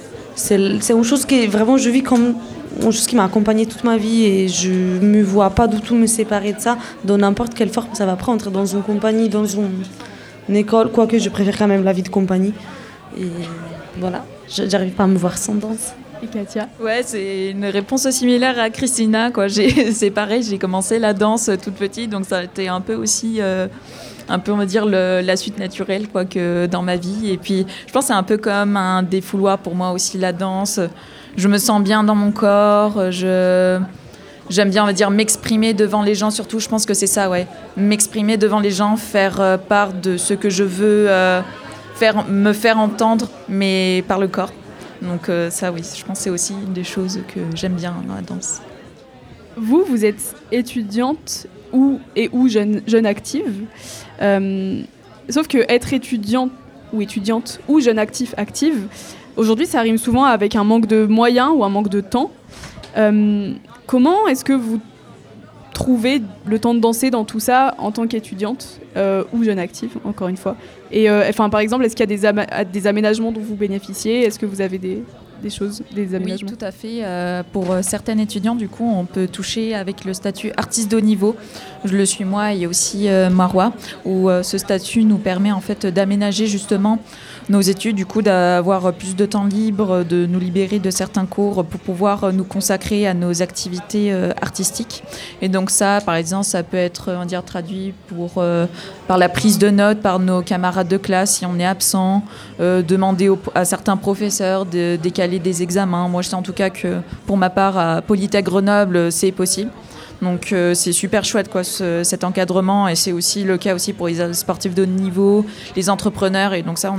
[SPEAKER 10] c'est, c'est une chose qui est vraiment, je vis comme une chose qui m'a accompagnée toute ma vie et je me vois pas du tout me séparer de ça dans n'importe quelle forme ça va prendre, dans une compagnie, dans une, une école, quoique je préfère quand même la vie de compagnie. Et voilà, j'arrive pas à me voir sans danse.
[SPEAKER 6] Et Katia ?
[SPEAKER 8] Ouais, c'est une réponse similaire à Christina, quoi. J'ai, c'est pareil, j'ai commencé la danse toute petite, donc ça a été un peu aussi... Euh, un peu, on va dire, le, la suite naturelle quoi, que dans ma vie. Et puis, je pense que c'est un peu comme un défouloir pour moi aussi, la danse. Je me sens bien dans mon corps. Je, j'aime bien, on va dire, m'exprimer devant les gens. Surtout, je pense que c'est ça, ouais. M'exprimer devant les gens, faire euh, part de ce que je veux, euh, faire, me faire entendre, mais par le corps. Donc euh, ça, oui, je pense que c'est aussi une des choses que j'aime bien dans la danse.
[SPEAKER 6] Vous, vous êtes étudiante ou, et ou jeune, jeune active. Euh, sauf que être étudiante ou étudiante ou jeune actif active, aujourd'hui ça rime souvent avec un manque de moyens ou un manque de temps. Euh, comment est-ce que vous trouvez le temps de danser dans tout ça en tant qu'étudiante euh, ou jeune active, encore une fois ? Et euh, enfin, par exemple, est-ce qu'il y a des, ama- des aménagements dont vous bénéficiez ? Est-ce que vous avez des, des choses, des aménagements ?
[SPEAKER 8] Oui, tout à fait. Euh, pour euh, certains étudiants, du coup, on peut toucher avec le statut artiste de haut niveau. Je le suis moi et aussi euh, Marois, où euh, ce statut nous permet en fait d'aménager justement nos études, du coup d'avoir plus de temps libre, de nous libérer de certains cours pour pouvoir nous consacrer à nos activités euh, artistiques. Et donc ça, par exemple, ça peut être, on va dire, traduit pour, euh, par la prise de notes par nos camarades de classe si on est absent, euh, demander au, à certains professeurs de décaler des examens. Moi, je sais en tout cas que pour ma part, à Polytech Grenoble, c'est possible. Donc euh, c'est super chouette quoi, ce, cet encadrement et c'est aussi le cas aussi pour les sportifs de haut niveau, les entrepreneurs et donc ça on a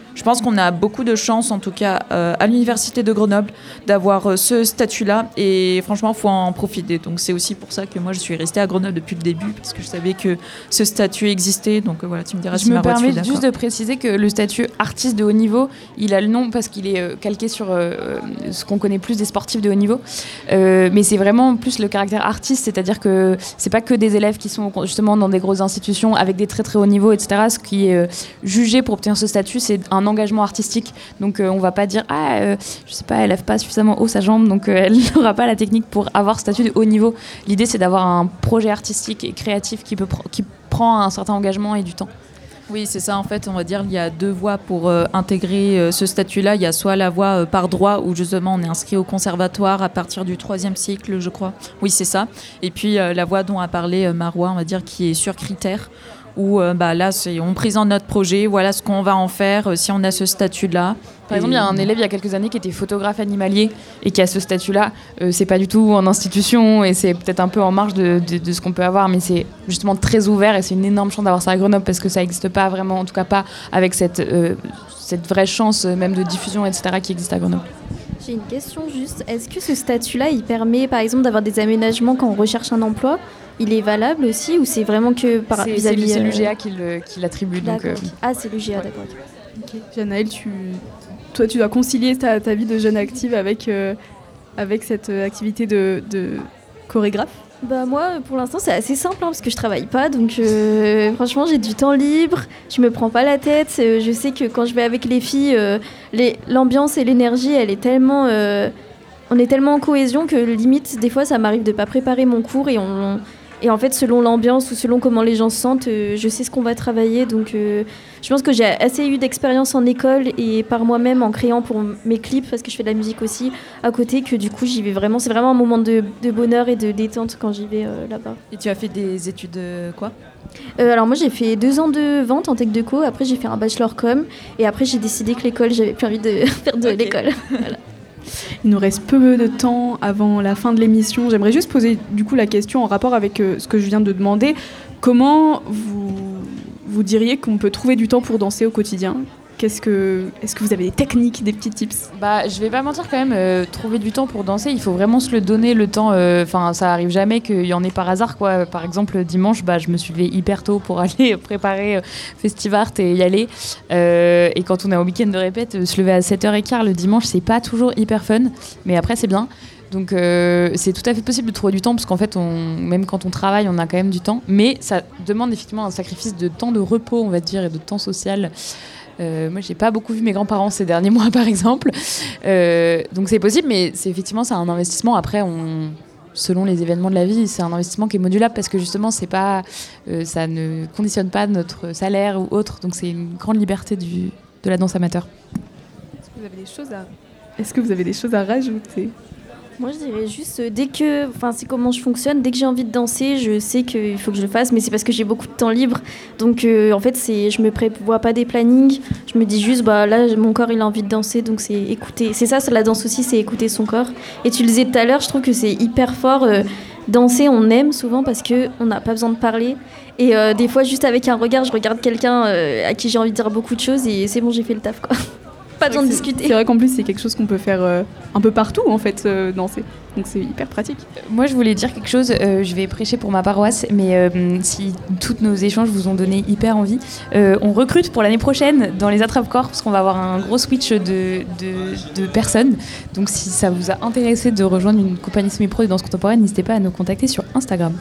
[SPEAKER 8] je pense qu'on a beaucoup de chance, en tout cas euh, à l'université de Grenoble, d'avoir euh, ce statut-là. Et franchement, il faut en profiter. Donc c'est aussi pour ça que moi, je suis restée à Grenoble depuis le début, parce que je savais que ce statut existait. Donc euh, voilà, tu me diras
[SPEAKER 9] je
[SPEAKER 8] si
[SPEAKER 9] me
[SPEAKER 8] Marois, tu es
[SPEAKER 9] permets
[SPEAKER 8] d'accord.
[SPEAKER 9] juste de préciser que le statut artiste de haut niveau, il a le nom parce qu'il est euh, calqué sur euh, ce qu'on connaît plus des sportifs de haut niveau. Euh, mais c'est vraiment plus le caractère artiste, c'est-à-dire que c'est pas que des élèves qui sont justement dans des grosses institutions avec des très très hauts niveaux, et cetera. Ce qui est euh, jugé pour obtenir ce statut, c'est un engagement artistique. Donc euh, on va pas dire ah euh, je sais pas, elle lève pas suffisamment haut sa jambe, donc euh, elle n'aura pas la technique pour avoir statut de haut niveau. L'idée, c'est d'avoir un projet artistique et créatif qui peut pr- qui prend un certain engagement et du temps.
[SPEAKER 8] Oui, c'est ça. En fait, on va dire qu'il y a deux voies pour euh, intégrer euh, ce statut-là. Il y a soit la voie euh, par droit, où justement on est inscrit au conservatoire à partir du troisième cycle, je crois. Oui, c'est ça. Et puis euh, la voie dont a parlé euh, Marois, on va dire, qui est sur critères, où euh, bah, là, c'est, on présente notre projet, voilà ce qu'on va en faire euh, si on a ce statut-là.
[SPEAKER 9] Par exemple, il y a un élève il y a quelques années qui était photographe animalier et qui a ce statut-là. Euh, c'est pas du tout en institution et c'est peut-être un peu en marge de, de, de ce qu'on peut avoir, mais c'est justement très ouvert et c'est une énorme chance d'avoir ça à Grenoble parce que ça n'existe pas vraiment, en tout cas pas avec cette, euh, cette vraie chance même de diffusion, et cetera qui existe à Grenoble.
[SPEAKER 7] J'ai une question juste. Est-ce que ce statut-là, il permet par exemple d'avoir des aménagements quand on recherche un emploi ? Il est valable aussi ou c'est vraiment que par
[SPEAKER 9] c'est,
[SPEAKER 7] vis-à-vis
[SPEAKER 9] c'est, c'est
[SPEAKER 7] euh...
[SPEAKER 9] l'U G A qui, le, qui l'attribue. Donc, euh...
[SPEAKER 7] Ah, c'est l'U G A, ouais. D'accord.
[SPEAKER 6] Okay. Janaël, tu... toi, tu dois concilier ta, ta vie de jeune active avec, euh, avec cette activité de, de chorégraphe ?
[SPEAKER 7] Bah moi, pour l'instant, c'est assez simple hein, parce que je travaille pas, donc euh, franchement, j'ai du temps libre. Je me prends pas la tête. Euh, je sais que quand je vais avec les filles, euh, les, l'ambiance et l'énergie, elle est tellement, euh, on est tellement en cohésion que limite, des fois, ça m'arrive de pas préparer mon cours et on, et en fait, selon l'ambiance ou selon comment les gens se sentent, euh, je sais ce qu'on va travailler. Donc, euh, je pense que j'ai assez eu d'expérience en école et par moi-même en créant pour mes clips, parce que je fais de la musique aussi à côté, que du coup, j'y vais vraiment. C'est vraiment un moment de, de bonheur et de détente quand j'y vais euh, là-bas.
[SPEAKER 8] Et tu as fait des études de quoi ?
[SPEAKER 7] euh, Alors moi, j'ai fait deux ans de vente en tech déco. Après, j'ai fait un bachelor com. Et après, j'ai décidé que l'école, j'avais plus envie de faire de okay. l'école. Voilà.
[SPEAKER 6] Il nous reste peu de temps avant la fin de l'émission. J'aimerais juste poser du coup la question en rapport avec euh, ce que je viens de demander. Comment vous, vous diriez qu'on peut trouver du temps pour danser au quotidien ? Qu'est-ce que, est-ce que vous avez des techniques, des petits tips ?
[SPEAKER 9] Bah, je vais pas mentir quand même, euh, trouver du temps pour danser, il faut vraiment se le donner le temps. Enfin, euh, ça arrive jamais qu'il y en ait par hasard, quoi. Par exemple, dimanche, bah, je me suis levée hyper tôt pour aller préparer euh, Festivart et y aller. Euh, et quand on est au week-end de répète, euh, se lever à sept heures quinze le dimanche, c'est pas toujours hyper fun, mais après c'est bien. Donc euh, c'est tout à fait possible de trouver du temps parce qu'en fait, on, même quand on travaille, on a quand même du temps. Mais ça demande effectivement un sacrifice de temps de repos, on va dire, et de temps social. Euh, moi, j'ai pas beaucoup vu mes grands-parents ces derniers mois, par exemple. Euh, donc c'est possible, mais c'est effectivement c'est un investissement. Après, on, selon les événements de la vie, c'est un investissement qui est modulable parce que justement, c'est pas, euh, ça ne conditionne pas notre salaire ou autre. Donc c'est une grande liberté du, de la danse amateur.
[SPEAKER 6] Est-ce que vous avez des choses à, Est-ce que vous avez des choses à rajouter ?
[SPEAKER 7] Moi, je dirais juste, euh, dès que, enfin, c'est comment je fonctionne. Dès que j'ai envie de danser, je sais qu'il faut que je le fasse, mais c'est parce que j'ai beaucoup de temps libre. Donc, euh, en fait, c'est, je me prévois pas des plannings. Je me dis juste, bah là, mon corps, il a envie de danser, donc c'est écouter. C'est ça, c'est la danse aussi, c'est écouter son corps. Et tu le disais tout à l'heure, je trouve que c'est hyper fort. Euh, danser, on aime souvent parce que on n'a pas besoin de parler. Et euh, des fois, juste avec un regard, je regarde quelqu'un euh, à qui j'ai envie de dire beaucoup de choses et c'est bon, j'ai fait le taf, quoi. Pas besoin de discuter.
[SPEAKER 6] C'est vrai qu'en plus, c'est quelque chose qu'on peut faire euh, un peu partout, en fait, euh, danser. Donc c'est hyper pratique.
[SPEAKER 9] Moi, je voulais dire quelque chose. Euh, je vais prêcher pour ma paroisse, mais euh, si tous nos échanges vous ont donné hyper envie, euh, on recrute pour l'année prochaine dans les attrape-corps parce qu'on va avoir un gros switch de, de, de personnes. Donc si ça vous a intéressé de rejoindre une compagnie semi-pro de danse contemporaine, n'hésitez pas à nous contacter sur Instagram.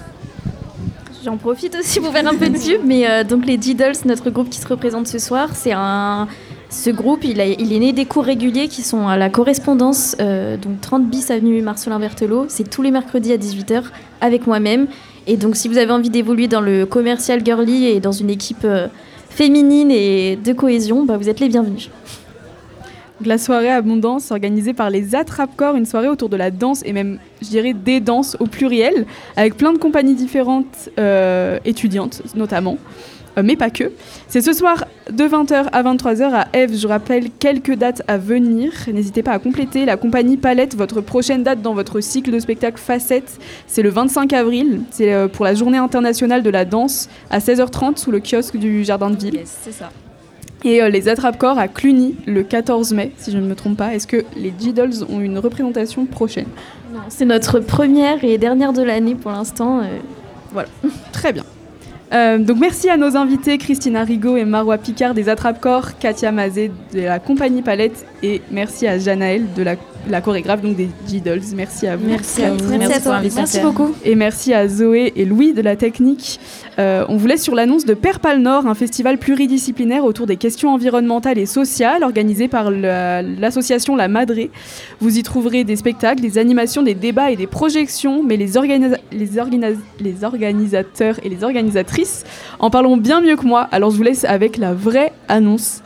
[SPEAKER 7] J'en profite aussi pour faire un peu de pub, mais euh, donc les Diddles, notre groupe qui se représente ce soir, c'est un... Ce groupe, il, a, il est né des cours réguliers qui sont à la correspondance, euh, donc trente bis avenue Marcelin Berthelot. C'est tous les mercredis à dix-huit heures avec moi-même. Et donc, si vous avez envie d'évoluer dans le commercial girly et dans une équipe euh, féminine et de cohésion, bah, vous êtes les bienvenus.
[SPEAKER 6] La soirée Abondance, organisée par les Attrape-Corps, une soirée autour de la danse et même, je dirais, des danses au pluriel, avec plein de compagnies différentes, euh, étudiantes notamment. Mais pas que. C'est ce soir de vingt heures à vingt-trois heures à Ève. Je rappelle quelques dates à venir. N'hésitez pas à compléter. La compagnie Palette, votre prochaine date dans votre cycle de spectacle Facettes, c'est le vingt-cinq avril. C'est pour la journée internationale de la danse à seize heures trente sous le kiosque du Jardin de Ville.
[SPEAKER 8] Yes, c'est ça.
[SPEAKER 6] et euh, les Attrape-Corps à Cluny le quatorze mai, si je ne me trompe pas. Est-ce que les G-Dolls ont une représentation prochaine ?
[SPEAKER 7] Non, c'est notre première et dernière de l'année pour l'instant. Euh...
[SPEAKER 6] Voilà, très bien. Euh, donc merci à nos invités Christina Rigaud et Marois Picard des Attrape-Corps, Katia Mazet de la compagnie Palette et merci à Janaël de la, la chorégraphe donc des G-Dolls. Merci à vous.
[SPEAKER 7] Merci à vous. Merci,
[SPEAKER 6] merci
[SPEAKER 7] à toi. Merci beaucoup.
[SPEAKER 6] Et merci à Zoé et Louis de la technique. Euh, on vous laisse sur l'annonce de Perpal Nord, un festival pluridisciplinaire autour des questions environnementales et sociales organisé par la, l'association La Madré. Vous y trouverez des spectacles, des animations, des débats et des projections, mais les, organisa- les, organisa- les organisateurs et les organisatrices en parlons bien mieux que moi, alors je vous laisse avec la vraie annonce.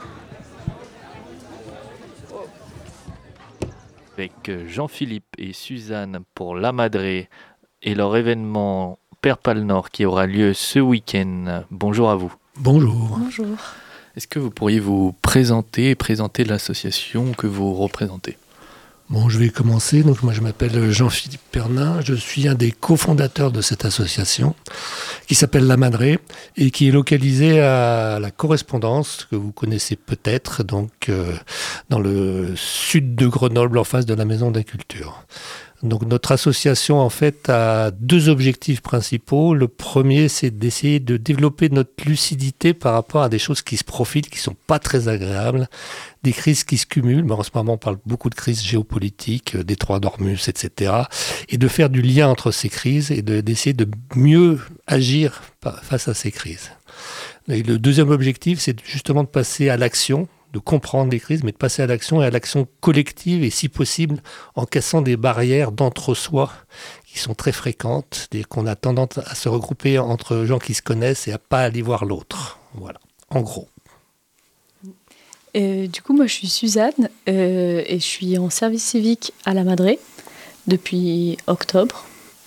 [SPEAKER 13] Avec Jean-Philippe et Suzanne pour La Madré et leur événement Perpal Nord qui aura lieu ce week-end. Bonjour à vous.
[SPEAKER 14] Bonjour.
[SPEAKER 7] Bonjour.
[SPEAKER 13] Est-ce que vous pourriez vous présenter et présenter l'association que vous représentez ?
[SPEAKER 14] Bon, je vais commencer. Donc, moi, je m'appelle Jean-Philippe Pernin. Je suis un des cofondateurs de cette association qui s'appelle La Madré et qui est localisée à la Correspondance, que vous connaissez peut-être, donc euh, dans le sud de Grenoble, en face de la Maison de la Culture. Donc notre association en fait a deux objectifs principaux. Le premier, c'est d'essayer de développer notre lucidité par rapport à des choses qui se profilent, qui sont pas très agréables, des crises qui se cumulent. Mais en ce moment, on parle beaucoup de crises géopolitiques, euh, détroit d'Ormuz, et cetera. Et de faire du lien entre ces crises et de, d'essayer de mieux agir face à ces crises. Et le deuxième objectif, c'est justement de passer à l'action, de comprendre les crises, mais de passer à l'action et à l'action collective et si possible en cassant des barrières d'entre-soi qui sont très fréquentes, et qu'on a tendance à se regrouper entre gens qui se connaissent et à pas aller voir l'autre. Voilà, en gros.
[SPEAKER 15] Euh, du coup, moi je suis Suzanne euh, et je suis en service civique à La Madré depuis octobre.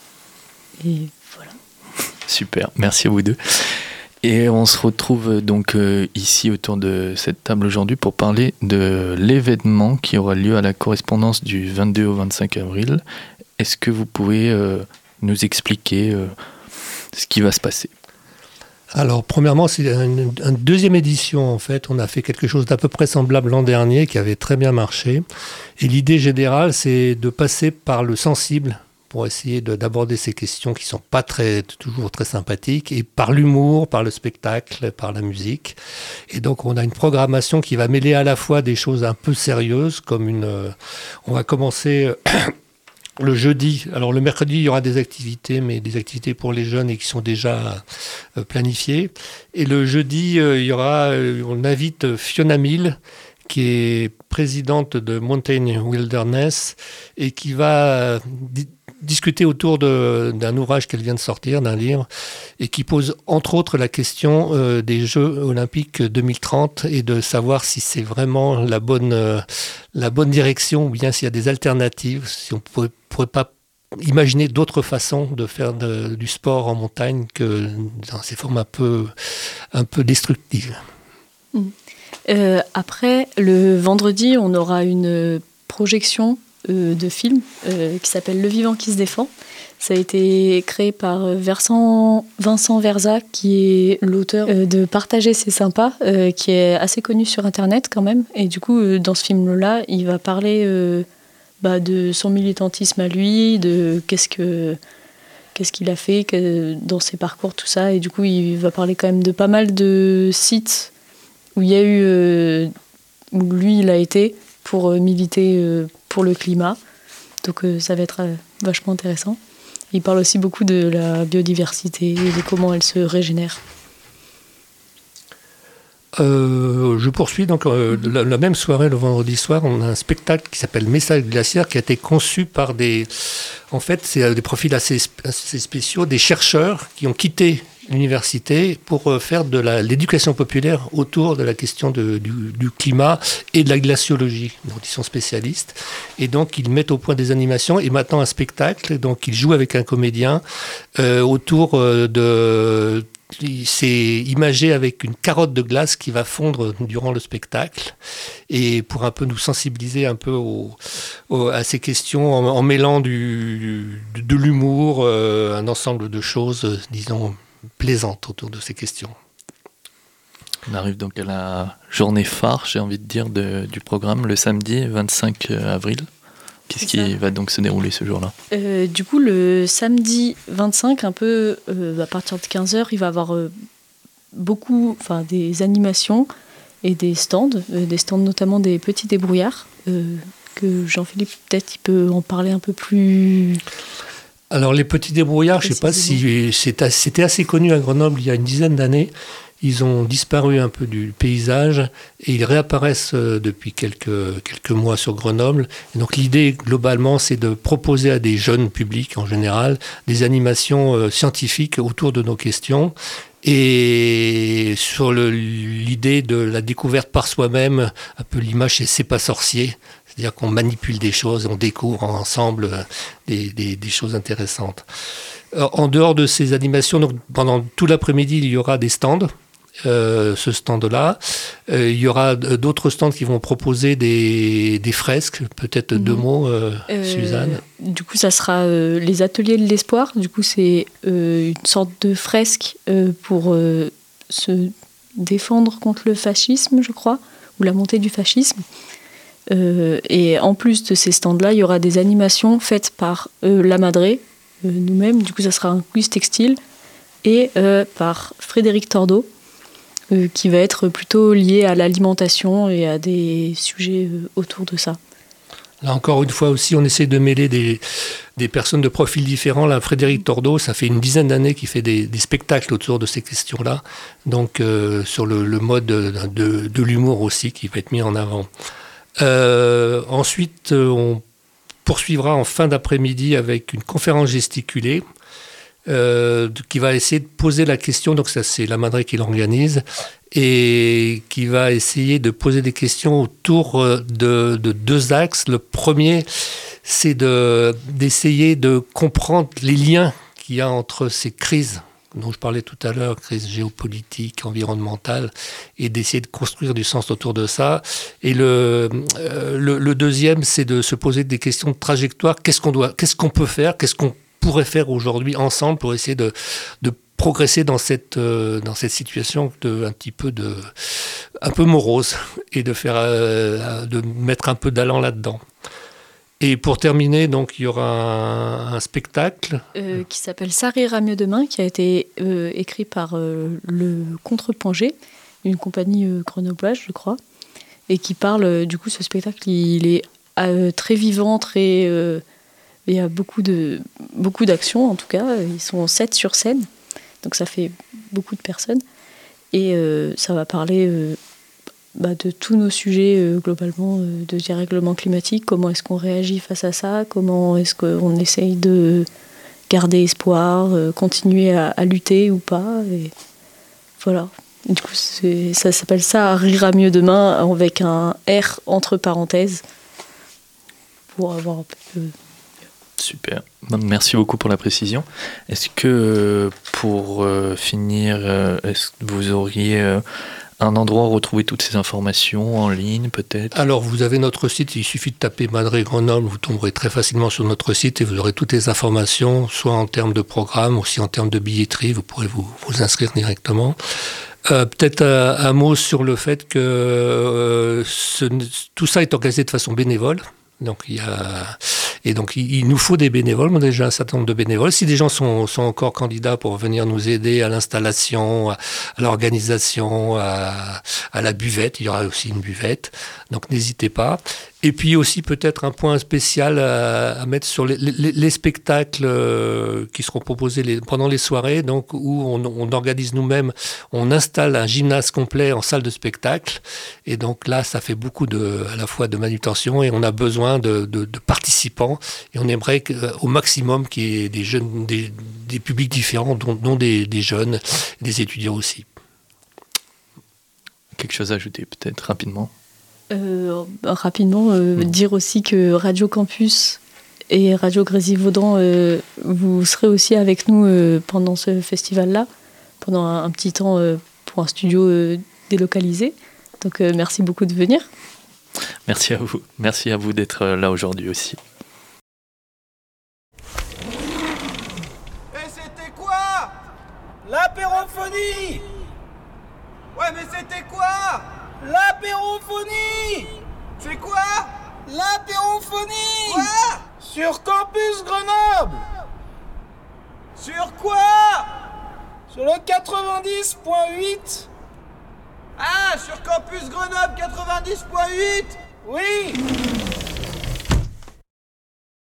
[SPEAKER 15] Et voilà.
[SPEAKER 13] Super, merci à vous deux. Et on se retrouve donc euh, ici autour de cette table aujourd'hui pour parler de l'événement qui aura lieu à la Correspondance du vingt-deux au vingt-cinq avril. Est-ce que vous pouvez euh, nous expliquer euh, ce qui va se passer ?
[SPEAKER 14] Alors, premièrement, c'est une, une deuxième édition, en fait. On a fait quelque chose d'à peu près semblable l'an dernier, qui avait très bien marché. Et l'idée générale, c'est de passer par le sensible, pour essayer de, d'aborder ces questions qui ne sont pas très, toujours très sympathiques, et par l'humour, par le spectacle, par la musique. Et donc, on a une programmation qui va mêler à la fois des choses un peu sérieuses, comme une... Euh, on va commencer... Le jeudi, alors le mercredi, il y aura des activités, mais des activités pour les jeunes et qui sont déjà euh, planifiées. Et le jeudi, euh, il y aura, euh, on invite Fiona Mill, qui est présidente de Mountain Wilderness et qui va euh, di- discuter autour de, d'un ouvrage qu'elle vient de sortir, d'un livre, et qui pose entre autres la question euh, des Jeux Olympiques deux mille trente et de savoir si c'est vraiment la bonne, euh, la bonne direction ou bien s'il y a des alternatives, si on ne pourrait, pourrait pas imaginer d'autres façons de faire de, du sport en montagne que dans ces formes un peu, un peu destructives.
[SPEAKER 15] Mmh. Euh, après, le vendredi, on aura une projection euh, de film euh, qui s'appelle Le Vivant qui se défend. Ça a été créé par Vincent, Vincent Verza, qui est l'auteur euh, de Partager, c'est sympa, euh, qui est assez connu sur Internet quand même. Et du coup, euh, dans ce film-là, il va parler euh, bah, de son militantisme à lui, de qu'est-ce que... qu'est-ce qu'il a fait que, dans ses parcours, tout ça. Et du coup, il va parler quand même de pas mal de sites où il y a eu, euh, où lui, il a été pour euh, militer euh, pour le climat. Donc euh, ça va être euh, vachement intéressant. Il parle aussi beaucoup de la biodiversité et de comment elle se régénère.
[SPEAKER 14] Euh, je poursuis. Donc, euh, la, la même soirée, le vendredi soir, on a un spectacle qui s'appelle Message glaciaire qui a été conçu par des... En fait, c'est des profils assez, assez spéciaux, des chercheurs qui ont quitté l'université pour euh, faire de la, l'éducation populaire autour de la question de, du, du climat et de la glaciologie, dont ils sont spécialistes. Et donc, ils mettent au point des animations et maintenant un spectacle. Donc, ils jouent avec un comédien euh, autour euh, de... C'est imagé avec une carotte de glace qui va fondre durant le spectacle et pour un peu nous sensibiliser un peu au, au, à ces questions en, en mêlant du, de, de l'humour, euh, un ensemble de choses, disons, plaisantes autour de ces questions.
[SPEAKER 13] On arrive donc à la journée phare, j'ai envie de dire, de, du programme, le samedi vingt-cinq avril. Qu'est-ce qui va donc se dérouler ce jour-là ?
[SPEAKER 15] euh, Du coup, le samedi vingt-cinq, un peu euh, à partir de quinze heures, il va y avoir euh, beaucoup, enfin des animations et des stands, euh, des stands notamment des petits débrouillards, euh, que Jean-Philippe, peut-être, il peut en parler un peu plus...
[SPEAKER 14] Alors les petits débrouillards, je ne sais pas si c'était assez connu à Grenoble il y a une dizaine d'années. Ils ont disparu un peu du paysage et ils réapparaissent depuis quelques, quelques mois sur Grenoble. Et donc l'idée globalement, c'est de proposer à des jeunes publics en général des animations scientifiques autour de nos questions. Et sur le, l'idée de la découverte par soi-même, un peu l'image c'est « c'est pas sorcier ». C'est-à-dire qu'on manipule des choses, on découvre ensemble des, des, des choses intéressantes. En dehors de ces animations, donc pendant tout l'après-midi, il y aura des stands. Euh, ce stand-là. Euh, il y aura d'autres stands qui vont proposer des, des fresques. Peut-être mmh. deux mots, euh, euh, Suzanne.
[SPEAKER 15] Du coup, ça sera euh, les ateliers de l'espoir. Du coup, c'est euh, une sorte de fresque euh, pour euh, se défendre contre le fascisme, je crois, ou la montée du fascisme. Euh, et en plus de ces stands-là, il y aura des animations faites par euh, la Madré, euh, nous-mêmes. Du coup, ça sera un quiz textile, et euh, par Frédéric Tordeau, euh, qui va être plutôt lié à l'alimentation et à des sujets euh, autour de ça.
[SPEAKER 14] Là, encore une fois aussi, on essaie de mêler des, des personnes de profils différents. Là, Frédéric Tordeau, ça fait une dizaine d'années qu'il fait des, des spectacles autour de ces questions-là. Donc, euh, sur le, le mode de, de, de l'humour aussi, qui va être mis en avant. Euh, ensuite, on poursuivra en fin d'après-midi avec une conférence gesticulée euh, qui va essayer de poser la question, donc ça c'est la Madré qui l'organise, et qui va essayer de poser des questions autour de, de deux axes. Le premier, c'est de, d'essayer de comprendre les liens qu'il y a entre ces crises dont je parlais tout à l'heure, crise géopolitique, environnementale, et d'essayer de construire du sens autour de ça. Et le, euh, le, le deuxième, c'est de se poser des questions de trajectoire. Qu'est-ce qu'on doit, qu'est-ce qu'on peut faire, qu'est-ce qu'on pourrait faire aujourd'hui ensemble pour essayer de, de progresser dans cette, euh, dans cette situation de, un petit peu de, un peu morose, et de faire, euh, de mettre un peu d'allant là-dedans. Et pour terminer, donc, il y aura un, un spectacle.
[SPEAKER 15] Euh, qui s'appelle Ça rira mieux demain, qui a été euh, écrit par euh, le Contrepoint G, une compagnie euh, grenobloise, je crois, et qui parle, euh, du coup, ce spectacle, il est euh, très vivant, très... Euh, il y a beaucoup, de, beaucoup d'actions, en tout cas. Ils sont sept sur scène, donc ça fait beaucoup de personnes. Et euh, ça va parler... Euh, Bah, de tous nos sujets euh, globalement euh, de dérèglement climatique, comment est-ce qu'on réagit face à ça, comment est-ce qu'on essaye de garder espoir, euh, continuer à, à lutter ou pas, et voilà. Et du coup, c'est, ça s'appelle Ça rira mieux demain, avec un R entre parenthèses, pour avoir un peu...
[SPEAKER 13] Super, merci beaucoup pour la précision. Est-ce que pour euh, finir, euh, est-ce que vous auriez... Euh, un endroit où retrouver toutes ces informations en ligne, peut-être ?
[SPEAKER 14] Alors, vous avez notre site, il suffit de taper Madré Grenoble, vous tomberez très facilement sur notre site et vous aurez toutes les informations, soit en termes de programme, aussi en termes de billetterie, vous pourrez vous, vous inscrire directement. Euh, peut-être un, un mot sur le fait que euh, ce, tout ça est organisé de façon bénévole. Donc, il y a... Et donc, il, il nous faut des bénévoles. On a déjà un certain nombre de bénévoles. Si des gens sont, sont encore candidats pour venir nous aider à l'installation, à, à l'organisation, à, à la buvette, il y aura aussi une buvette. Donc, n'hésitez pas. Et puis aussi, peut-être un point spécial à, à mettre sur les, les, les spectacles euh, qui seront proposés les, pendant les soirées, donc, où on, on organise nous-mêmes, on installe un gymnase complet en salle de spectacle. Et donc là, ça fait beaucoup de, à la fois de manutention, et on a besoin de, de, de participants. Et on aimerait au maximum qu'il y ait des jeunes, des, des publics différents, dont, dont des, des jeunes, des étudiants aussi.
[SPEAKER 13] Quelque chose à ajouter peut-être rapidement ?
[SPEAKER 15] Euh, rapidement, euh, mmh. dire aussi que Radio Campus et Radio Grésivaudan, euh, vous serez aussi avec nous euh, pendant ce festival-là, pendant un, un petit temps euh, pour un studio euh, délocalisé. Donc euh, merci beaucoup de venir.
[SPEAKER 13] Merci à vous. Merci à vous d'être là aujourd'hui aussi.
[SPEAKER 12] Et c'était quoi ? L'apérophonie ? Ouais,
[SPEAKER 16] Ouais, mais c'était quoi? L'apérophonie! C'est quoi? L'apérophonie! Quoi? Sur Campus Grenoble! Sur quoi? Sur le quatre-vingt-dix point huit. Ah, sur Campus Grenoble quatre-vingt-dix point huit? Oui!